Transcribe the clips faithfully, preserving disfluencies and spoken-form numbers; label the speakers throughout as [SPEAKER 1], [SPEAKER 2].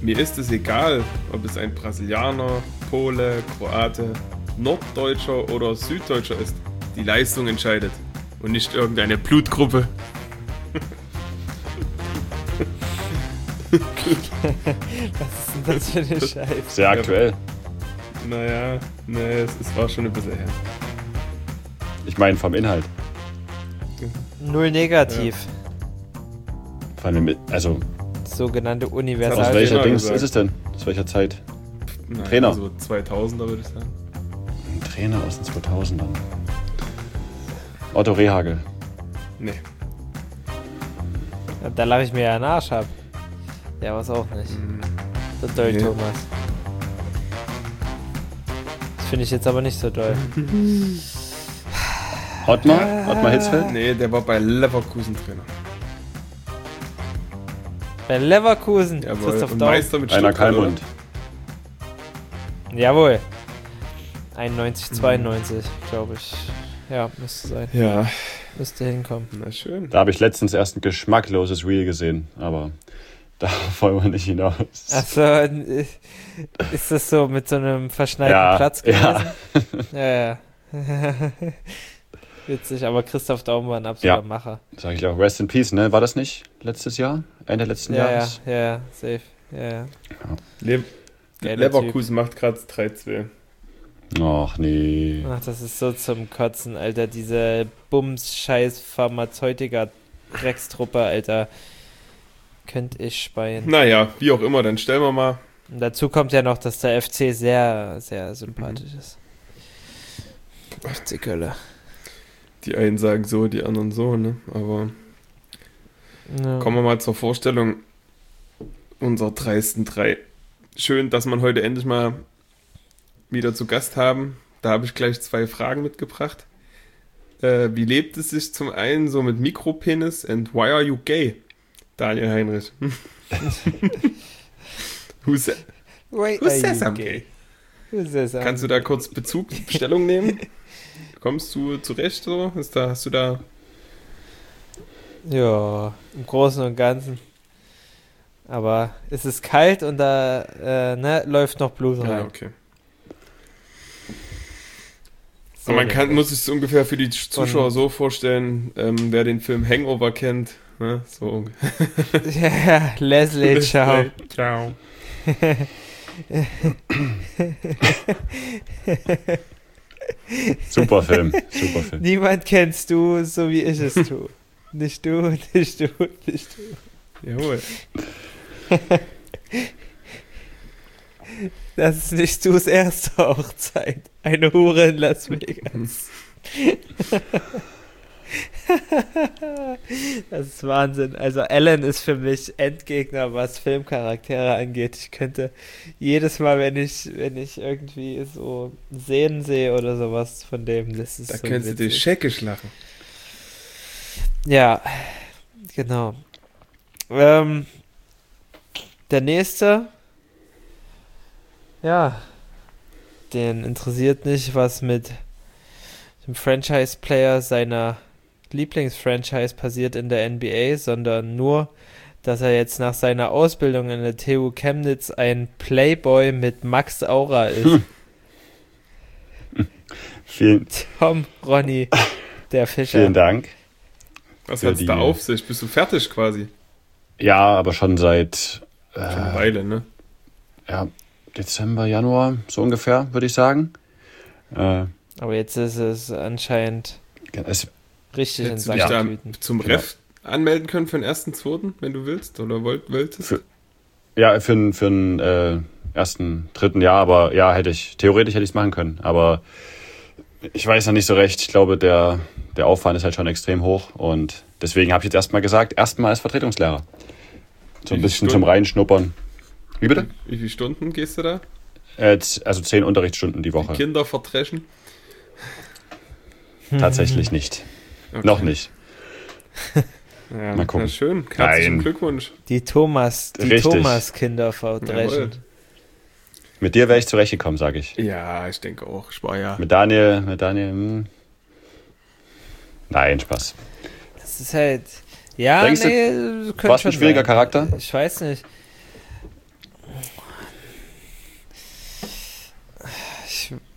[SPEAKER 1] Mir ist es egal, ob es ein Brasilianer, Pole, Kroate, Norddeutscher oder Süddeutscher ist. Die Leistung entscheidet und nicht irgendeine Blutgruppe.
[SPEAKER 2] Was ist denn das für eine Scheiße?
[SPEAKER 3] Sehr aktuell.
[SPEAKER 1] Naja, nee, es, es war schon ein bisschen her.
[SPEAKER 3] Ich meine vom Inhalt.
[SPEAKER 2] Null negativ.
[SPEAKER 3] Von dem, also,
[SPEAKER 2] Sogenannte
[SPEAKER 1] Das
[SPEAKER 3] aus
[SPEAKER 2] Universal.
[SPEAKER 1] hab
[SPEAKER 3] welcher
[SPEAKER 1] immer
[SPEAKER 3] Dings
[SPEAKER 1] gesagt.
[SPEAKER 3] ist es denn? Aus welcher Zeit?
[SPEAKER 1] Naja,
[SPEAKER 3] Trainer.
[SPEAKER 1] So zweitausender würde ich sagen.
[SPEAKER 3] Ein Trainer aus den zweitausendern. Otto Rehhagel.
[SPEAKER 1] Nee.
[SPEAKER 2] Da lache ich mir ja einen Arsch ab. Ja, was auch nicht. Der doll
[SPEAKER 1] Nee.
[SPEAKER 2] Thomas. Das finde ich jetzt aber nicht so doll.
[SPEAKER 3] Ottmar? Ottmar Hitzfeld?
[SPEAKER 1] Nee, der war bei Leverkusen Trainer.
[SPEAKER 2] Bei Leverkusen,
[SPEAKER 1] Jawohl.
[SPEAKER 2] Christoph
[SPEAKER 1] Und
[SPEAKER 2] Daum.
[SPEAKER 1] Meister mit
[SPEAKER 3] Rainer
[SPEAKER 1] Stuttgart, oder?
[SPEAKER 3] Kalmund.
[SPEAKER 2] Jawohl. einundneunzig, zweiundneunzig, glaube ich. Ja, müsste sein.
[SPEAKER 1] Ja,
[SPEAKER 2] Müsste hinkommen.
[SPEAKER 1] na schön.
[SPEAKER 3] Da habe ich letztens erst ein geschmackloses Reel gesehen, aber da wollen wir nicht hinaus.
[SPEAKER 2] Achso, ist das so mit so einem verschneiten
[SPEAKER 3] Ja,
[SPEAKER 2] Platz gewesen? Ja, ja. ja. Witzig, aber Christoph Daum war ein absoluter
[SPEAKER 3] Ja.
[SPEAKER 2] Macher.
[SPEAKER 3] Sag ich auch, Rest in Peace, ne? War das nicht letztes Jahr? Ende letzten
[SPEAKER 2] Ja, ja,
[SPEAKER 3] Jahres?
[SPEAKER 2] ja, ja, safe. Ja, ja.
[SPEAKER 1] Le
[SPEAKER 2] Geiler
[SPEAKER 1] Leverkusen macht gerade drei zwei.
[SPEAKER 3] Ach nee.
[SPEAKER 2] Ach, das ist so zum Kotzen, Alter. Diese Bums-Scheiß-Pharmazeutika-Dreckstruppe, Alter. Könnte ich speien.
[SPEAKER 1] Naja, wie auch immer, dann stellen wir mal.
[SPEAKER 2] Und dazu kommt ja noch, dass der F C sehr, sehr sympathisch ist. F C Köln.
[SPEAKER 1] Die einen sagen so, die anderen so, ne? Aber
[SPEAKER 2] Ja.
[SPEAKER 1] kommen wir mal zur Vorstellung unserer dreisten drei. Schön, dass wir heute endlich mal wieder zu Gast haben. Da habe ich gleich zwei Fragen mitgebracht. Äh, wie lebt es sich zum einen so mit Mikropenis and why are you gay? Daniel Heinrich. who, sa
[SPEAKER 2] Why
[SPEAKER 1] who
[SPEAKER 2] are
[SPEAKER 1] says
[SPEAKER 2] you
[SPEAKER 1] I'm
[SPEAKER 2] gay?
[SPEAKER 1] gay?
[SPEAKER 2] Who says I'm
[SPEAKER 1] Kannst du da kurz Bezug, Stellung nehmen? Kommst du zurecht so? Ist da, hast du da...
[SPEAKER 2] Ja, im Großen und Ganzen. Aber es ist kalt und da äh, ne, läuft noch Blut rein.
[SPEAKER 1] Ja, okay.
[SPEAKER 2] So
[SPEAKER 1] Und man kann,
[SPEAKER 2] nämlich.
[SPEAKER 1] muss sich so ungefähr für die Zuschauer
[SPEAKER 2] Und-
[SPEAKER 1] so vorstellen, ähm, wer den Film Hangover kennt. Ne? So.
[SPEAKER 2] Ja, Leslie, ciao.
[SPEAKER 1] Ciao.
[SPEAKER 3] Super Film. Super Film.
[SPEAKER 2] Niemand kennst du, so wie ich es tue. Nicht du, nicht du, nicht du.
[SPEAKER 1] Jawohl.
[SPEAKER 2] Das ist nicht Sus erste Hochzeit. Eine Hure in Las Vegas. Das ist Wahnsinn. Also Alan ist für mich Endgegner, was Filmcharaktere angeht. Ich könnte jedes Mal, wenn ich, wenn ich irgendwie so Szenen sehe oder sowas von dem, das ist
[SPEAKER 1] Da
[SPEAKER 2] so
[SPEAKER 1] könntest du dich
[SPEAKER 2] witzig.
[SPEAKER 1] scheckisch lachen.
[SPEAKER 2] Ja, genau. Ähm, der nächste, ja, den interessiert nicht, was mit dem Franchise-Player seiner Lieblingsfranchise passiert in der N B A, sondern nur, dass er jetzt nach seiner Ausbildung in der T U Chemnitz ein Playboy mit Max Aura ist.
[SPEAKER 3] Vielen,
[SPEAKER 2] Tom Ronny, der Fischer.
[SPEAKER 3] vielen Dank.
[SPEAKER 1] Was
[SPEAKER 3] Für
[SPEAKER 1] hat's da
[SPEAKER 3] die-
[SPEAKER 1] auf sich? Bist du fertig quasi?
[SPEAKER 3] Ja, aber schon seit
[SPEAKER 1] Schon eine
[SPEAKER 3] äh,
[SPEAKER 1] Weile, ne?
[SPEAKER 3] ja, Dezember, Januar, so ungefähr, würde ich sagen. Äh,
[SPEAKER 2] Aber jetzt ist es anscheinend
[SPEAKER 3] es,
[SPEAKER 2] richtig in
[SPEAKER 1] Hättest du dich da
[SPEAKER 2] Sacktüten.
[SPEAKER 1] zum
[SPEAKER 3] Genau.
[SPEAKER 1] Ref anmelden können für den ersten zweiten, wenn du willst? Oder wollt, wolltest?
[SPEAKER 3] Für- ja, für, n- für den äh, ersten, dritten Jahr, aber ja, hätte ich, theoretisch hätte ich es machen können. Aber ich weiß noch nicht so recht. Ich glaube, der, der Aufwand ist halt schon extrem hoch und deswegen habe ich jetzt erstmal gesagt, erstmal als Vertretungslehrer. So
[SPEAKER 1] Wie
[SPEAKER 3] ein
[SPEAKER 1] viele
[SPEAKER 3] bisschen zum
[SPEAKER 1] Stunden?
[SPEAKER 3] Reinschnuppern. Wie bitte?
[SPEAKER 1] Wie viele Stunden gehst du da?
[SPEAKER 3] Äh, z- also zehn Unterrichtsstunden die Woche.
[SPEAKER 1] Kinder verdreschen?
[SPEAKER 3] Tatsächlich nicht.
[SPEAKER 1] Okay.
[SPEAKER 3] Noch nicht.
[SPEAKER 1] Ja,
[SPEAKER 3] Mal gucken.
[SPEAKER 1] Na schön. Herzlichen
[SPEAKER 3] Nein.
[SPEAKER 1] Glückwunsch.
[SPEAKER 2] Die Thomas, die
[SPEAKER 3] Richtig.
[SPEAKER 2] Thomas-Kinder
[SPEAKER 1] Jawohl.
[SPEAKER 2] verdreschen.
[SPEAKER 3] Mit dir wäre ich zurechtgekommen, sage ich.
[SPEAKER 1] Ja, ich denke auch. Ich war ja.
[SPEAKER 3] Mit Daniel, mit Daniel, hm. Nein, Spaß.
[SPEAKER 2] Das ist halt. Ja,
[SPEAKER 3] Denkst du,
[SPEAKER 2] nee, könnte
[SPEAKER 3] warst
[SPEAKER 2] schon
[SPEAKER 3] ein schwieriger
[SPEAKER 2] sein.
[SPEAKER 3] Charakter?
[SPEAKER 2] Ich weiß nicht.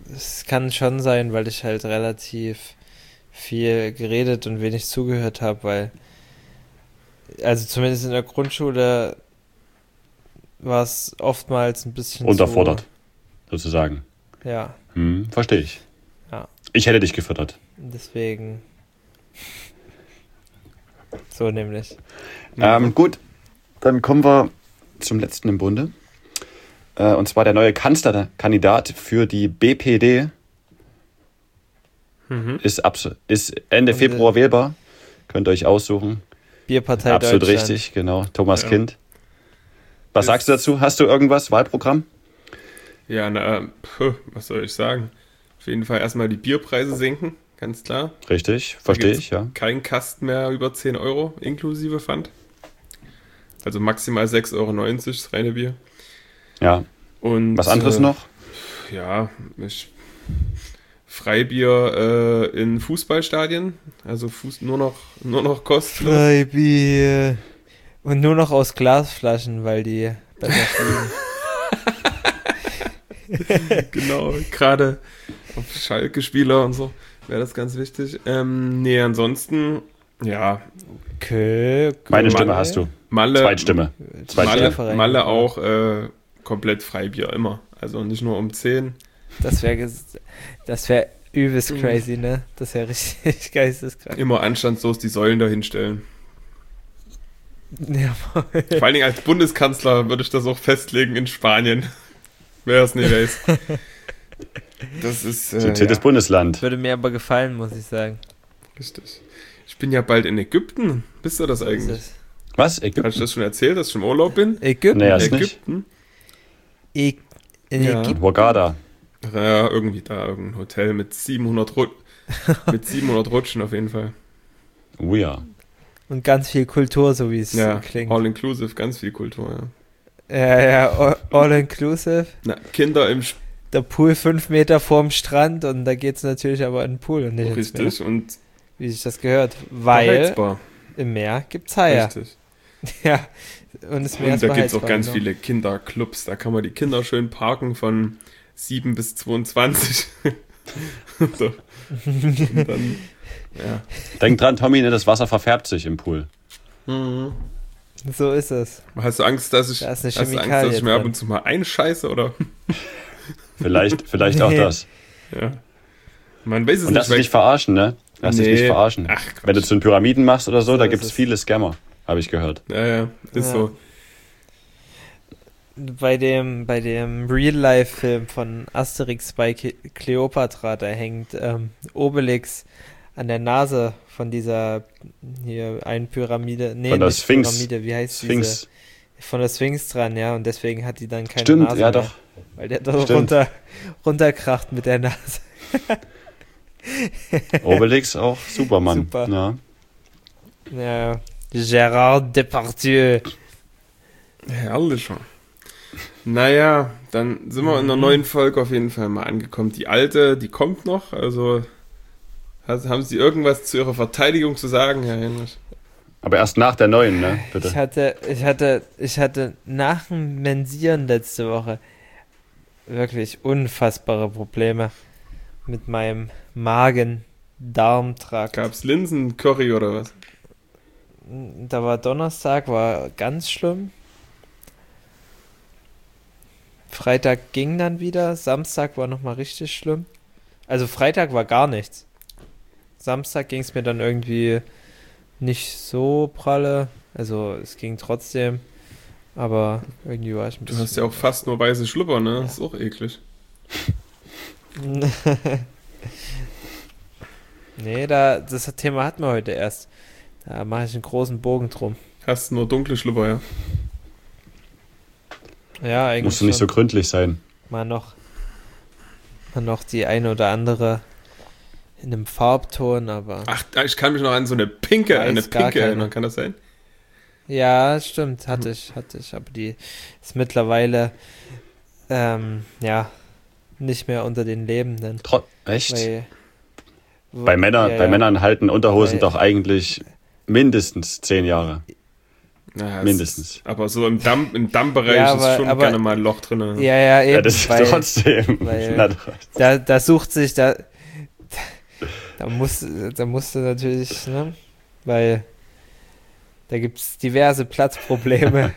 [SPEAKER 2] es kann schon sein, weil ich halt relativ viel geredet und wenig zugehört habe, weil, also zumindest in der Grundschule war es oftmals ein bisschen
[SPEAKER 3] unterfordert, zu, sozusagen.
[SPEAKER 2] Ja.
[SPEAKER 3] Hm, verstehe ich.
[SPEAKER 2] Ja.
[SPEAKER 3] Ich hätte dich gefüttert.
[SPEAKER 2] Deswegen. So nämlich.
[SPEAKER 3] Ähm, gut, dann kommen wir zum letzten im Bunde. Äh, und zwar der neue Kanzlerkandidat für die B P D mhm. ist, abs- ist Ende und Februar wählbar. Könnt ihr euch aussuchen.
[SPEAKER 2] Bierpartei
[SPEAKER 3] Absolut
[SPEAKER 2] Deutschland.
[SPEAKER 3] Richtig, genau. Thomas
[SPEAKER 1] ja.
[SPEAKER 3] Kind. Was ist, sagst du dazu? Hast du irgendwas? Wahlprogramm?
[SPEAKER 1] Ja, na, pf, was soll ich sagen? Auf jeden Fall erstmal die Bierpreise senken, ganz klar.
[SPEAKER 3] Richtig, verstehe ich, ja.
[SPEAKER 1] Kein Kasten mehr über zehn Euro inklusive Pfand. Also maximal sechs Euro neunzig das reine Bier.
[SPEAKER 3] Ja.
[SPEAKER 1] Und
[SPEAKER 3] was anderes äh, noch?
[SPEAKER 1] Ja, ich, Freibier äh, in Fußballstadien. Also Fuß, nur noch, nur noch kostenlos.
[SPEAKER 2] Freibier. Und nur noch aus Glasflaschen, weil die besser fliegen.
[SPEAKER 1] Genau, gerade auf Schalke-Spieler und so wäre das ganz wichtig. Ähm, nee, ansonsten, ja.
[SPEAKER 2] Okay, okay.
[SPEAKER 3] Meine Stimme Malle, hast du.
[SPEAKER 1] Malle.
[SPEAKER 3] Zweitstimme.
[SPEAKER 1] Zweitstimme. Malle, Malle auch äh, komplett Freibier, immer. Also nicht nur um zehn.
[SPEAKER 2] Das wäre das wär übelst crazy, ne? Das wäre richtig geisteskrank.
[SPEAKER 1] Immer anstandslos die Säulen dahin stellen.
[SPEAKER 2] Ja,
[SPEAKER 1] vor allen Dingen als Bundeskanzler würde ich das auch festlegen in Spanien. Wer es nicht weiß. Das ist äh,
[SPEAKER 3] zitiertes
[SPEAKER 1] ja.
[SPEAKER 3] Bundesland.
[SPEAKER 2] Würde mir aber gefallen, muss ich sagen.
[SPEAKER 1] Richtig. Ich bin ja bald in Ägypten. Bist du das eigentlich?
[SPEAKER 2] Das
[SPEAKER 3] Was? Ägypten?
[SPEAKER 1] Hast du das schon erzählt, dass ich im Urlaub bin?
[SPEAKER 2] Ägypten?
[SPEAKER 3] Nee,
[SPEAKER 1] Ägypten?
[SPEAKER 2] Nicht. In
[SPEAKER 1] ja.
[SPEAKER 2] Ägypten?
[SPEAKER 3] Hurghada.
[SPEAKER 1] Ja, irgendwie da, irgendein Hotel mit siebenhundert, Ru- mit siebenhundert Rutschen auf jeden Fall.
[SPEAKER 3] Oh ja.
[SPEAKER 2] Und ganz viel Kultur, so wie es
[SPEAKER 1] ja,
[SPEAKER 2] klingt.
[SPEAKER 1] All-inclusive, ganz viel Kultur, ja.
[SPEAKER 2] Ja, ja, all-inclusive.
[SPEAKER 1] Na, Kinder im Sp-
[SPEAKER 2] Der Pool fünf Meter vorm Strand und da geht es natürlich aber in den Pool und nicht ins Meer.
[SPEAKER 1] Richtig, und
[SPEAKER 2] wie sich das gehört. Weil
[SPEAKER 1] beheizbar.
[SPEAKER 2] Im Meer gibt es Haie.
[SPEAKER 1] Richtig.
[SPEAKER 2] Ja, und das Meer
[SPEAKER 1] und
[SPEAKER 2] ist
[SPEAKER 1] da gibt es auch
[SPEAKER 2] beheizbar,
[SPEAKER 1] ganz
[SPEAKER 2] genau.
[SPEAKER 1] viele Kinderclubs. Da kann man die Kinder schön parken von sieben bis zweiundzwanzig. So. Und dann, ja.
[SPEAKER 3] Denk dran, Tommy, ne, das Wasser verfärbt sich im Pool.
[SPEAKER 1] Mhm.
[SPEAKER 2] So ist es.
[SPEAKER 1] Hast du Angst, dass ich,
[SPEAKER 2] Da ist eine
[SPEAKER 1] hast du Angst,
[SPEAKER 2] Chemikalie
[SPEAKER 1] dass ich mir ab
[SPEAKER 2] drin.
[SPEAKER 1] und zu mal einscheiße, oder?
[SPEAKER 3] Vielleicht, vielleicht auch
[SPEAKER 2] Nee.
[SPEAKER 3] das.
[SPEAKER 1] Ja. Man weiß es
[SPEAKER 3] Und lass
[SPEAKER 1] nicht.
[SPEAKER 3] dich nicht verarschen, ne? Lass dich
[SPEAKER 1] Nee.
[SPEAKER 3] nicht verarschen.
[SPEAKER 1] Ach, Quatsch.
[SPEAKER 3] Wenn du zu den Pyramiden machst oder so,
[SPEAKER 2] So
[SPEAKER 3] da
[SPEAKER 2] ist
[SPEAKER 3] gibt es
[SPEAKER 2] es.
[SPEAKER 3] viele Scammer, habe ich gehört.
[SPEAKER 1] Ja, ja, ist
[SPEAKER 2] Ja.
[SPEAKER 1] so.
[SPEAKER 2] Bei dem, bei dem Real-Life-Film von Asterix bei Ke- Kleopatra, da hängt ähm, Obelix an der Nase von dieser hier einen Pyramide. Nee,
[SPEAKER 3] Von der
[SPEAKER 2] nicht
[SPEAKER 3] Sphinx.
[SPEAKER 2] Pyramide, wie heißt
[SPEAKER 3] Sphinx.
[SPEAKER 2] diese? Von der Sphinx dran, ja, und deswegen hat die dann keine
[SPEAKER 3] Stimmt,
[SPEAKER 2] Nase
[SPEAKER 3] ja
[SPEAKER 2] mehr.
[SPEAKER 3] doch.
[SPEAKER 2] Weil der da
[SPEAKER 3] Stimmt.
[SPEAKER 2] runter, runterkracht mit der Nase.
[SPEAKER 3] Obelix auch Superman.
[SPEAKER 2] Super.
[SPEAKER 3] Ja.
[SPEAKER 2] Ja, Gérard Depardieu.
[SPEAKER 1] Herrlich schon. Naja, dann sind wir in einer neuen Folge auf jeden Fall mal angekommen. Die alte, die kommt noch. Also has- haben Sie irgendwas zu Ihrer Verteidigung zu sagen, Herr Heinrich?
[SPEAKER 3] Aber erst nach der neuen, ne?
[SPEAKER 2] Ich
[SPEAKER 3] Bitte.
[SPEAKER 2] hatte, ich hatte, ich hatte nach dem Mensieren letzte Woche wirklich unfassbare Probleme mit meinem Magen-Darm-Trakt.
[SPEAKER 1] Gab's Linsen-Curry oder was?
[SPEAKER 2] Da war Donnerstag, war ganz schlimm. Freitag ging dann wieder, Samstag war nochmal richtig schlimm. Also Freitag war gar nichts. Samstag ging es mir dann irgendwie nicht so pralle. Also es ging trotzdem, aber irgendwie war ich ein
[SPEAKER 1] Du
[SPEAKER 2] bisschen...
[SPEAKER 1] hast ja auch fast nur weiße Schlüpper, ne? Das ist auch eklig.
[SPEAKER 2] Nee, da, das Thema hatten wir heute erst. Da mache ich einen großen Bogen drum.
[SPEAKER 1] Hast nur dunkle Schlüpper, ja.
[SPEAKER 2] Ja, eigentlich
[SPEAKER 3] Musst du nicht so
[SPEAKER 2] schon.
[SPEAKER 3] gründlich sein.
[SPEAKER 2] Mal noch, mal noch die eine oder andere in einem Farbton, aber...
[SPEAKER 1] Ach, ich kann mich noch an so eine pinke,
[SPEAKER 2] Weiß
[SPEAKER 1] eine
[SPEAKER 2] gar
[SPEAKER 1] pinke
[SPEAKER 2] keine.
[SPEAKER 1] erinnern, kann das sein?
[SPEAKER 2] Ja, stimmt, hatte ich, hatte ich, aber die ist mittlerweile ähm, ja nicht mehr unter den Lebenden.
[SPEAKER 3] Tro- Echt?
[SPEAKER 2] Weil,
[SPEAKER 3] bei Männern,
[SPEAKER 2] ja,
[SPEAKER 3] bei
[SPEAKER 2] ja.
[SPEAKER 3] Männern halten Unterhosen
[SPEAKER 2] Weil-
[SPEAKER 3] doch eigentlich mindestens zehn Jahre.
[SPEAKER 1] Na,
[SPEAKER 3] Mindestens.
[SPEAKER 1] Ist, aber so im Damm, im Dammbereich
[SPEAKER 2] Ja, aber-
[SPEAKER 1] ist schon
[SPEAKER 2] aber-
[SPEAKER 1] gerne mal ein Loch drin.
[SPEAKER 2] Ja, ja, eben.
[SPEAKER 3] Ja, das ist
[SPEAKER 2] weil,
[SPEAKER 3] trotzdem.
[SPEAKER 2] weil-
[SPEAKER 3] Na, trotzdem.
[SPEAKER 2] da, da sucht sich, da, da muss, da musst du natürlich, ne, weil da gibt es diverse Platzprobleme.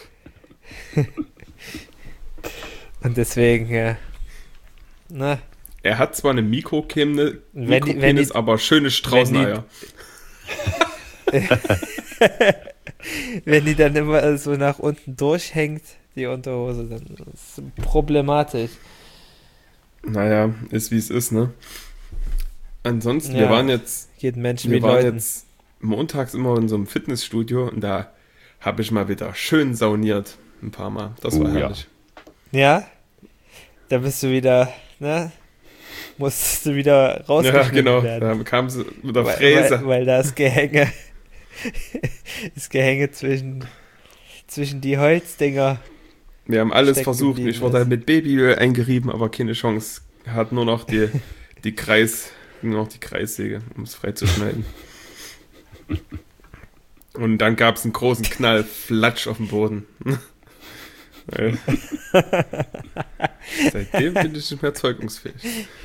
[SPEAKER 2] Und deswegen, ja, ne,
[SPEAKER 1] Er hat zwar eine Mikrokenne,
[SPEAKER 2] Wenn die- wenn
[SPEAKER 1] Mikropenis,
[SPEAKER 2] die-
[SPEAKER 1] aber schöne Straußeneier.
[SPEAKER 2] wenn die dann immer so nach unten durchhängt, die Unterhose, dann ist es problematisch.
[SPEAKER 1] Naja, ist wie es ist, ne? Ansonsten,
[SPEAKER 2] Ja.
[SPEAKER 1] wir waren jetzt,
[SPEAKER 2] Geht Menschen
[SPEAKER 1] wir
[SPEAKER 2] wie
[SPEAKER 1] waren
[SPEAKER 2] Leuten.
[SPEAKER 1] jetzt montags immer in so einem Fitnessstudio und da habe ich mal wieder schön sauniert. Ein paar Mal. Das war
[SPEAKER 3] Oh, ja.
[SPEAKER 1] herrlich.
[SPEAKER 2] Ja, da bist du wieder, ne, musstest du wieder
[SPEAKER 1] Ja,
[SPEAKER 2] rausgeschnitten
[SPEAKER 1] genau.
[SPEAKER 2] werden.
[SPEAKER 1] Da kam sie mit der
[SPEAKER 2] Weil,
[SPEAKER 1] Fräse.
[SPEAKER 2] weil, weil das Gehänge, das Gehänge zwischen, zwischen die Holzdinger.
[SPEAKER 1] Wir haben alles
[SPEAKER 2] stecken
[SPEAKER 1] versucht.
[SPEAKER 2] geblieben
[SPEAKER 1] Ich wurde
[SPEAKER 2] ist.
[SPEAKER 1] mit Babyöl eingerieben, aber keine Chance. Er hat nur noch die, die Kreis, nur noch die Kreissäge, um es freizuschneiden. Und dann gab es einen großen Knall, Flatsch auf dem Boden. Weil- Seitdem bin ich nicht mehr zeugungsfähig.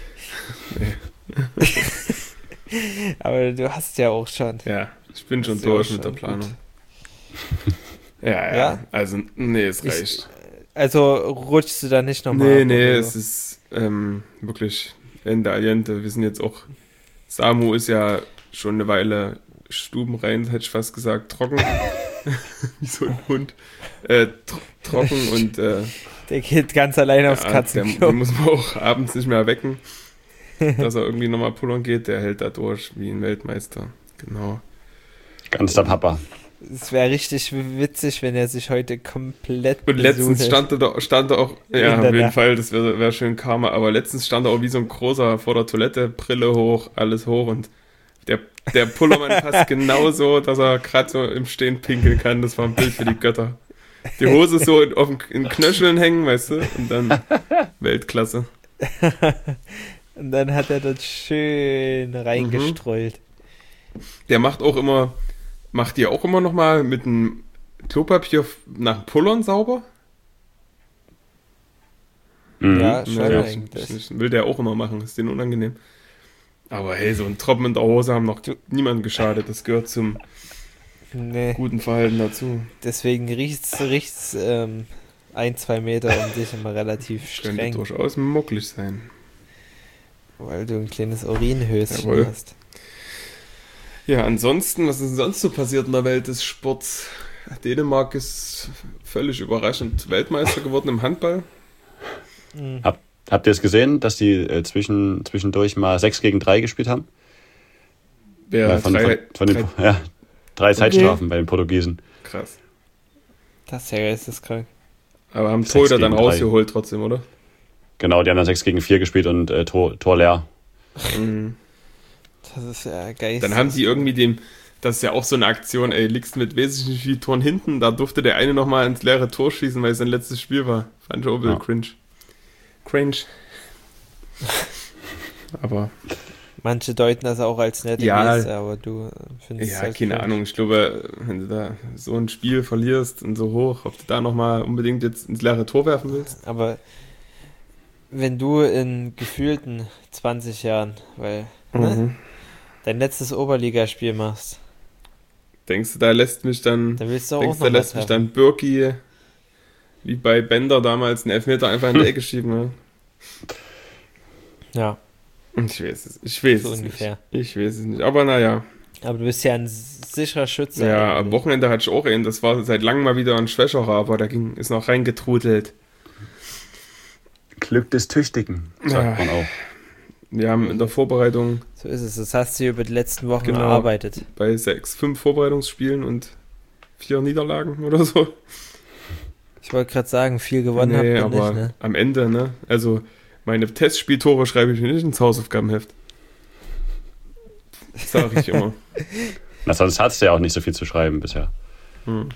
[SPEAKER 2] Aber du hast ja auch schon.
[SPEAKER 1] Ja, ich bin schon
[SPEAKER 2] Das ist ja
[SPEAKER 1] durch
[SPEAKER 2] auch
[SPEAKER 1] mit der
[SPEAKER 2] schon
[SPEAKER 1] Planung. Ja, ja,
[SPEAKER 2] Ja?
[SPEAKER 1] Also, nee, es
[SPEAKER 2] Ich-
[SPEAKER 1] reicht.
[SPEAKER 2] Also rutschst du da nicht nochmal?
[SPEAKER 1] Nee, nee, es ist ähm, wirklich Ende Allende. Wir sind jetzt auch, Samu ist ja schon eine Weile stubenrein, hätte ich fast gesagt, trocken. Wie so ein Hund. Äh, tr trocken und äh,
[SPEAKER 2] Der geht ganz alleine aufs
[SPEAKER 1] ja, der,
[SPEAKER 2] Katzenklo.
[SPEAKER 1] den muss man auch abends nicht mehr wecken, dass er irgendwie nochmal pullern geht. Der hält da durch wie ein Weltmeister. Genau.
[SPEAKER 3] Ganz der Papa.
[SPEAKER 2] Es wäre richtig witzig, wenn er sich heute komplett
[SPEAKER 1] Und letztens
[SPEAKER 2] besudelt.
[SPEAKER 1] stand er, da, stand er auch,
[SPEAKER 2] In
[SPEAKER 1] ja,
[SPEAKER 2] der
[SPEAKER 1] auf jeden
[SPEAKER 2] Nacht.
[SPEAKER 1] Fall, das wäre wär schön Karma, aber letztens stand er auch wie so ein großer vor der Toilette, Brille hoch, alles hoch und der, der Pullermann passt genauso, dass er gerade so im Stehen pinkeln kann. Das war ein Bild für die Götter. Die Hose so in, auf den, in Knöcheln hängen, weißt du, und dann Weltklasse.
[SPEAKER 2] Und dann hat er dort schön reingestreut.
[SPEAKER 1] Der macht auch immer, macht die auch immer noch mal mit dem Klopapier nach dem Pullern sauber?
[SPEAKER 3] Mhm.
[SPEAKER 2] Ja, schon
[SPEAKER 1] Naja,
[SPEAKER 2] eigentlich.
[SPEAKER 1] ich, ich will der auch immer machen, ist denen unangenehm. Aber hey, so ein Tropfen in der Hose haben noch niemandem geschadet. Das gehört zum
[SPEAKER 2] Nee,
[SPEAKER 1] guten Verhalten dazu.
[SPEAKER 2] deswegen riecht's, riecht's ähm, ein, zwei Meter um dich immer relativ
[SPEAKER 1] Könnte
[SPEAKER 2] streng,
[SPEAKER 1] durchaus mucklig sein.
[SPEAKER 2] weil du ein kleines Urinhöschen
[SPEAKER 1] Jawohl.
[SPEAKER 2] hast.
[SPEAKER 1] Ja, ansonsten, was ist denn sonst so passiert in der Welt des Sports? Dänemark ist völlig überraschend Weltmeister geworden im Handball.
[SPEAKER 2] Mhm.
[SPEAKER 3] Hab, habt ihr es gesehen, dass die äh, zwischen, zwischendurch mal sechs gegen drei gespielt haben?
[SPEAKER 1] Wer
[SPEAKER 3] Äh, von,
[SPEAKER 1] drei,
[SPEAKER 3] von, von den,
[SPEAKER 1] drei,
[SPEAKER 3] ja, drei Zeitstrafen bei den Portugiesen.
[SPEAKER 1] krass.
[SPEAKER 2] Das ist ja geisteskrank.
[SPEAKER 1] Aber haben
[SPEAKER 3] Sechs
[SPEAKER 1] Torhüter dann
[SPEAKER 3] gegen drei.
[SPEAKER 1] rausgeholt trotzdem, oder?
[SPEAKER 3] Genau, die haben dann sechs gegen vier gespielt und äh, Tor, Tor leer.
[SPEAKER 1] Mhm.
[SPEAKER 2] Das ist ja geil.
[SPEAKER 1] Dann haben die irgendwie dem, das ist ja auch so eine Aktion, ey, liegst mit wesentlich nicht viel Toren hinten, da durfte der eine nochmal ins leere Tor schießen, weil es sein letztes Spiel war. Fand ich auch ein bisschen
[SPEAKER 3] Ja.
[SPEAKER 1] cringe. Cringe. Aber,
[SPEAKER 2] Manche deuten das auch als nette
[SPEAKER 1] Ja.
[SPEAKER 2] Geste, aber du äh, findest
[SPEAKER 1] ja,
[SPEAKER 2] halt
[SPEAKER 1] keine
[SPEAKER 2] cringe.
[SPEAKER 1] Ahnung, ich glaube, wenn du da so ein Spiel verlierst und so hoch, ob du da nochmal unbedingt jetzt ins leere Tor werfen willst.
[SPEAKER 2] Aber wenn du in gefühlten zwanzig Jahren, weil ne,
[SPEAKER 1] Mhm.
[SPEAKER 2] dein letztes Oberligaspiel machst,
[SPEAKER 1] Denkst du, da lässt mich dann,
[SPEAKER 2] dann willst du auch
[SPEAKER 1] denkst du,
[SPEAKER 2] noch
[SPEAKER 1] da
[SPEAKER 2] mal
[SPEAKER 1] lässt mich
[SPEAKER 2] treffen.
[SPEAKER 1] dann Birki, wie bei Bender damals, einen Elfmeter einfach in die Ecke schieben, ne?
[SPEAKER 2] Ja,
[SPEAKER 1] Ich weiß es, ich weiß
[SPEAKER 2] so
[SPEAKER 1] es
[SPEAKER 2] ungefähr.
[SPEAKER 1] nicht. Ich weiß es nicht, aber naja.
[SPEAKER 2] Aber du bist ja ein sicherer Schütze.
[SPEAKER 1] Ja, am
[SPEAKER 2] eigentlich.
[SPEAKER 1] Wochenende hatte ich auch einen, das war seit langem mal wieder ein schwächerer, aber da ging, ist noch reingetrudelt.
[SPEAKER 3] Glück des Tüchtigen, sagt
[SPEAKER 1] Ja.
[SPEAKER 3] man auch.
[SPEAKER 1] Wir haben in der Vorbereitung
[SPEAKER 2] So ist es. Das hast du über die letzten Wochen
[SPEAKER 1] Genau.
[SPEAKER 2] erarbeitet.
[SPEAKER 1] bei sechs, fünf Vorbereitungsspielen und vier Niederlagen oder so.
[SPEAKER 2] Ich wollte gerade sagen, viel gewonnen habt
[SPEAKER 1] nee,
[SPEAKER 2] ihr
[SPEAKER 1] aber
[SPEAKER 2] nicht, ne?
[SPEAKER 1] am Ende, ne? Also meine Testspieltore schreibe ich mir nicht ins Hausaufgabenheft. Das sage ich immer.
[SPEAKER 3] Na, sonst hattest du ja auch nicht so viel zu schreiben bisher.
[SPEAKER 1] Hm.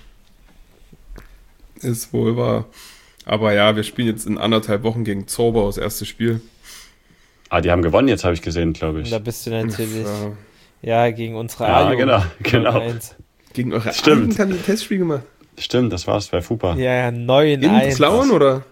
[SPEAKER 1] Ist wohl wahr. Aber ja, wir spielen jetzt in anderthalb Wochen gegen Zauber das erste Spiel.
[SPEAKER 3] Ah, die haben gewonnen jetzt, habe ich gesehen, glaube
[SPEAKER 2] Und
[SPEAKER 3] ich.
[SPEAKER 2] da bist du natürlich,
[SPEAKER 1] Ja,
[SPEAKER 2] ja, gegen unsere
[SPEAKER 3] Ja,
[SPEAKER 2] A-Jugend.
[SPEAKER 3] genau, genau.
[SPEAKER 2] eins.
[SPEAKER 1] Gegen eure
[SPEAKER 3] Stimmt.
[SPEAKER 1] Alten haben die ein Testspiel gemacht.
[SPEAKER 3] Stimmt, das war's bei Fupa.
[SPEAKER 2] Ja, ja, neun
[SPEAKER 1] In
[SPEAKER 2] eins.
[SPEAKER 1] Plauen oder?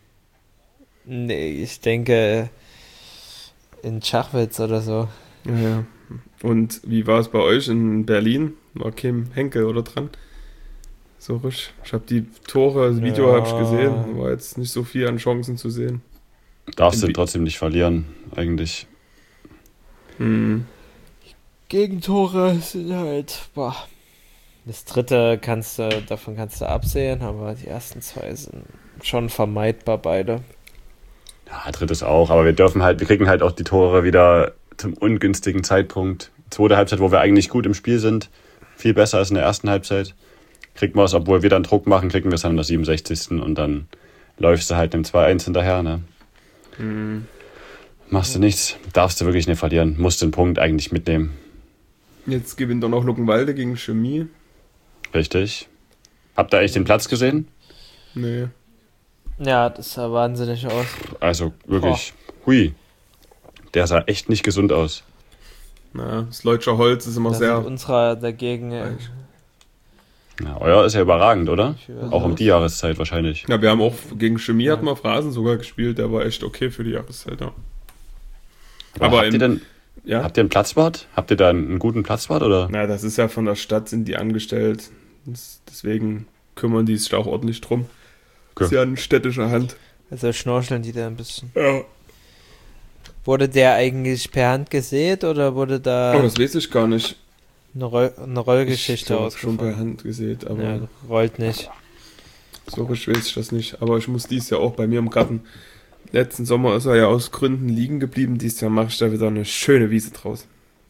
[SPEAKER 2] Nee, ich denke in Schachwitz oder so.
[SPEAKER 1] Ja, ja. Und wie war es bei euch in Berlin? War Kim Henkel oder dran? So richtig. Ich habe die Tore, das Video
[SPEAKER 2] Ja.
[SPEAKER 1] habe ich gesehen. War jetzt nicht so viel an Chancen zu sehen.
[SPEAKER 3] Darfst du
[SPEAKER 1] Im-
[SPEAKER 3] trotzdem nicht verlieren, eigentlich.
[SPEAKER 1] Hm.
[SPEAKER 2] Gegentore sind halt, boah. Das dritte kannst du, davon kannst du absehen, aber die ersten zwei sind schon vermeidbar beide.
[SPEAKER 3] Ja, drittes auch, aber wir dürfen halt, wir kriegen halt auch die Tore wieder zum ungünstigen Zeitpunkt. Zweite Halbzeit, wo wir eigentlich gut im Spiel sind, viel besser als in der ersten Halbzeit. Kriegen wir es, obwohl wir dann Druck machen, kriegen wir es dann in der siebenundsechzigsten und dann läufst du halt dem zwei eins hinterher, ne?
[SPEAKER 1] Hm.
[SPEAKER 3] Machst du nichts, darfst du wirklich nicht verlieren, musst den Punkt eigentlich mitnehmen.
[SPEAKER 1] Jetzt gewinnt doch noch Luckenwalde gegen Chemie.
[SPEAKER 3] Richtig. Habt ihr eigentlich den Platz gesehen?
[SPEAKER 1] Nee.
[SPEAKER 2] Ja, das sah wahnsinnig aus.
[SPEAKER 3] Also wirklich, hui. Der sah echt nicht gesund aus.
[SPEAKER 1] Na, das Leutscher Holz ist immer
[SPEAKER 2] Da
[SPEAKER 1] sehr.
[SPEAKER 2] sind unserer dagegen. Äh,
[SPEAKER 3] Ja, euer ist ja überragend, oder?
[SPEAKER 2] für-
[SPEAKER 3] Auch um die Jahreszeit wahrscheinlich.
[SPEAKER 1] Ja, wir haben auch gegen Chemie
[SPEAKER 2] Ja.
[SPEAKER 1] hatten wir Phrasen sogar gespielt, der war echt okay für die Jahreszeit, ja.
[SPEAKER 3] Aber,
[SPEAKER 1] Aber
[SPEAKER 3] habt
[SPEAKER 1] im-
[SPEAKER 3] ihr denn,
[SPEAKER 1] Ja?
[SPEAKER 3] habt ihr einen Platzwart? Habt ihr da einen guten Platzwart oder?
[SPEAKER 1] Na, das ist ja von der Stadt, sind die angestellt. Das, deswegen kümmern die sich da auch ordentlich drum.
[SPEAKER 3] Okay.
[SPEAKER 1] Ist ja in städtischer Hand.
[SPEAKER 2] Also schnorcheln die da ein bisschen.
[SPEAKER 1] Ja.
[SPEAKER 2] Wurde der eigentlich per Hand gesät oder wurde da
[SPEAKER 1] Oh, das weiß ich gar nicht.
[SPEAKER 2] eine, Roll eine
[SPEAKER 1] Ich
[SPEAKER 2] Rollgeschichte
[SPEAKER 1] glaub, schon per
[SPEAKER 2] ausgefahren?
[SPEAKER 1] Hand gesehen, aber
[SPEAKER 2] Ja, rollt nicht.
[SPEAKER 1] so richtig weiß ich das nicht. Aber ich muss dies Jahr auch bei mir im Garten. Letzten Sommer ist er ja aus Gründen liegen geblieben. Dieses Jahr mache ich da wieder eine schöne Wiese draus.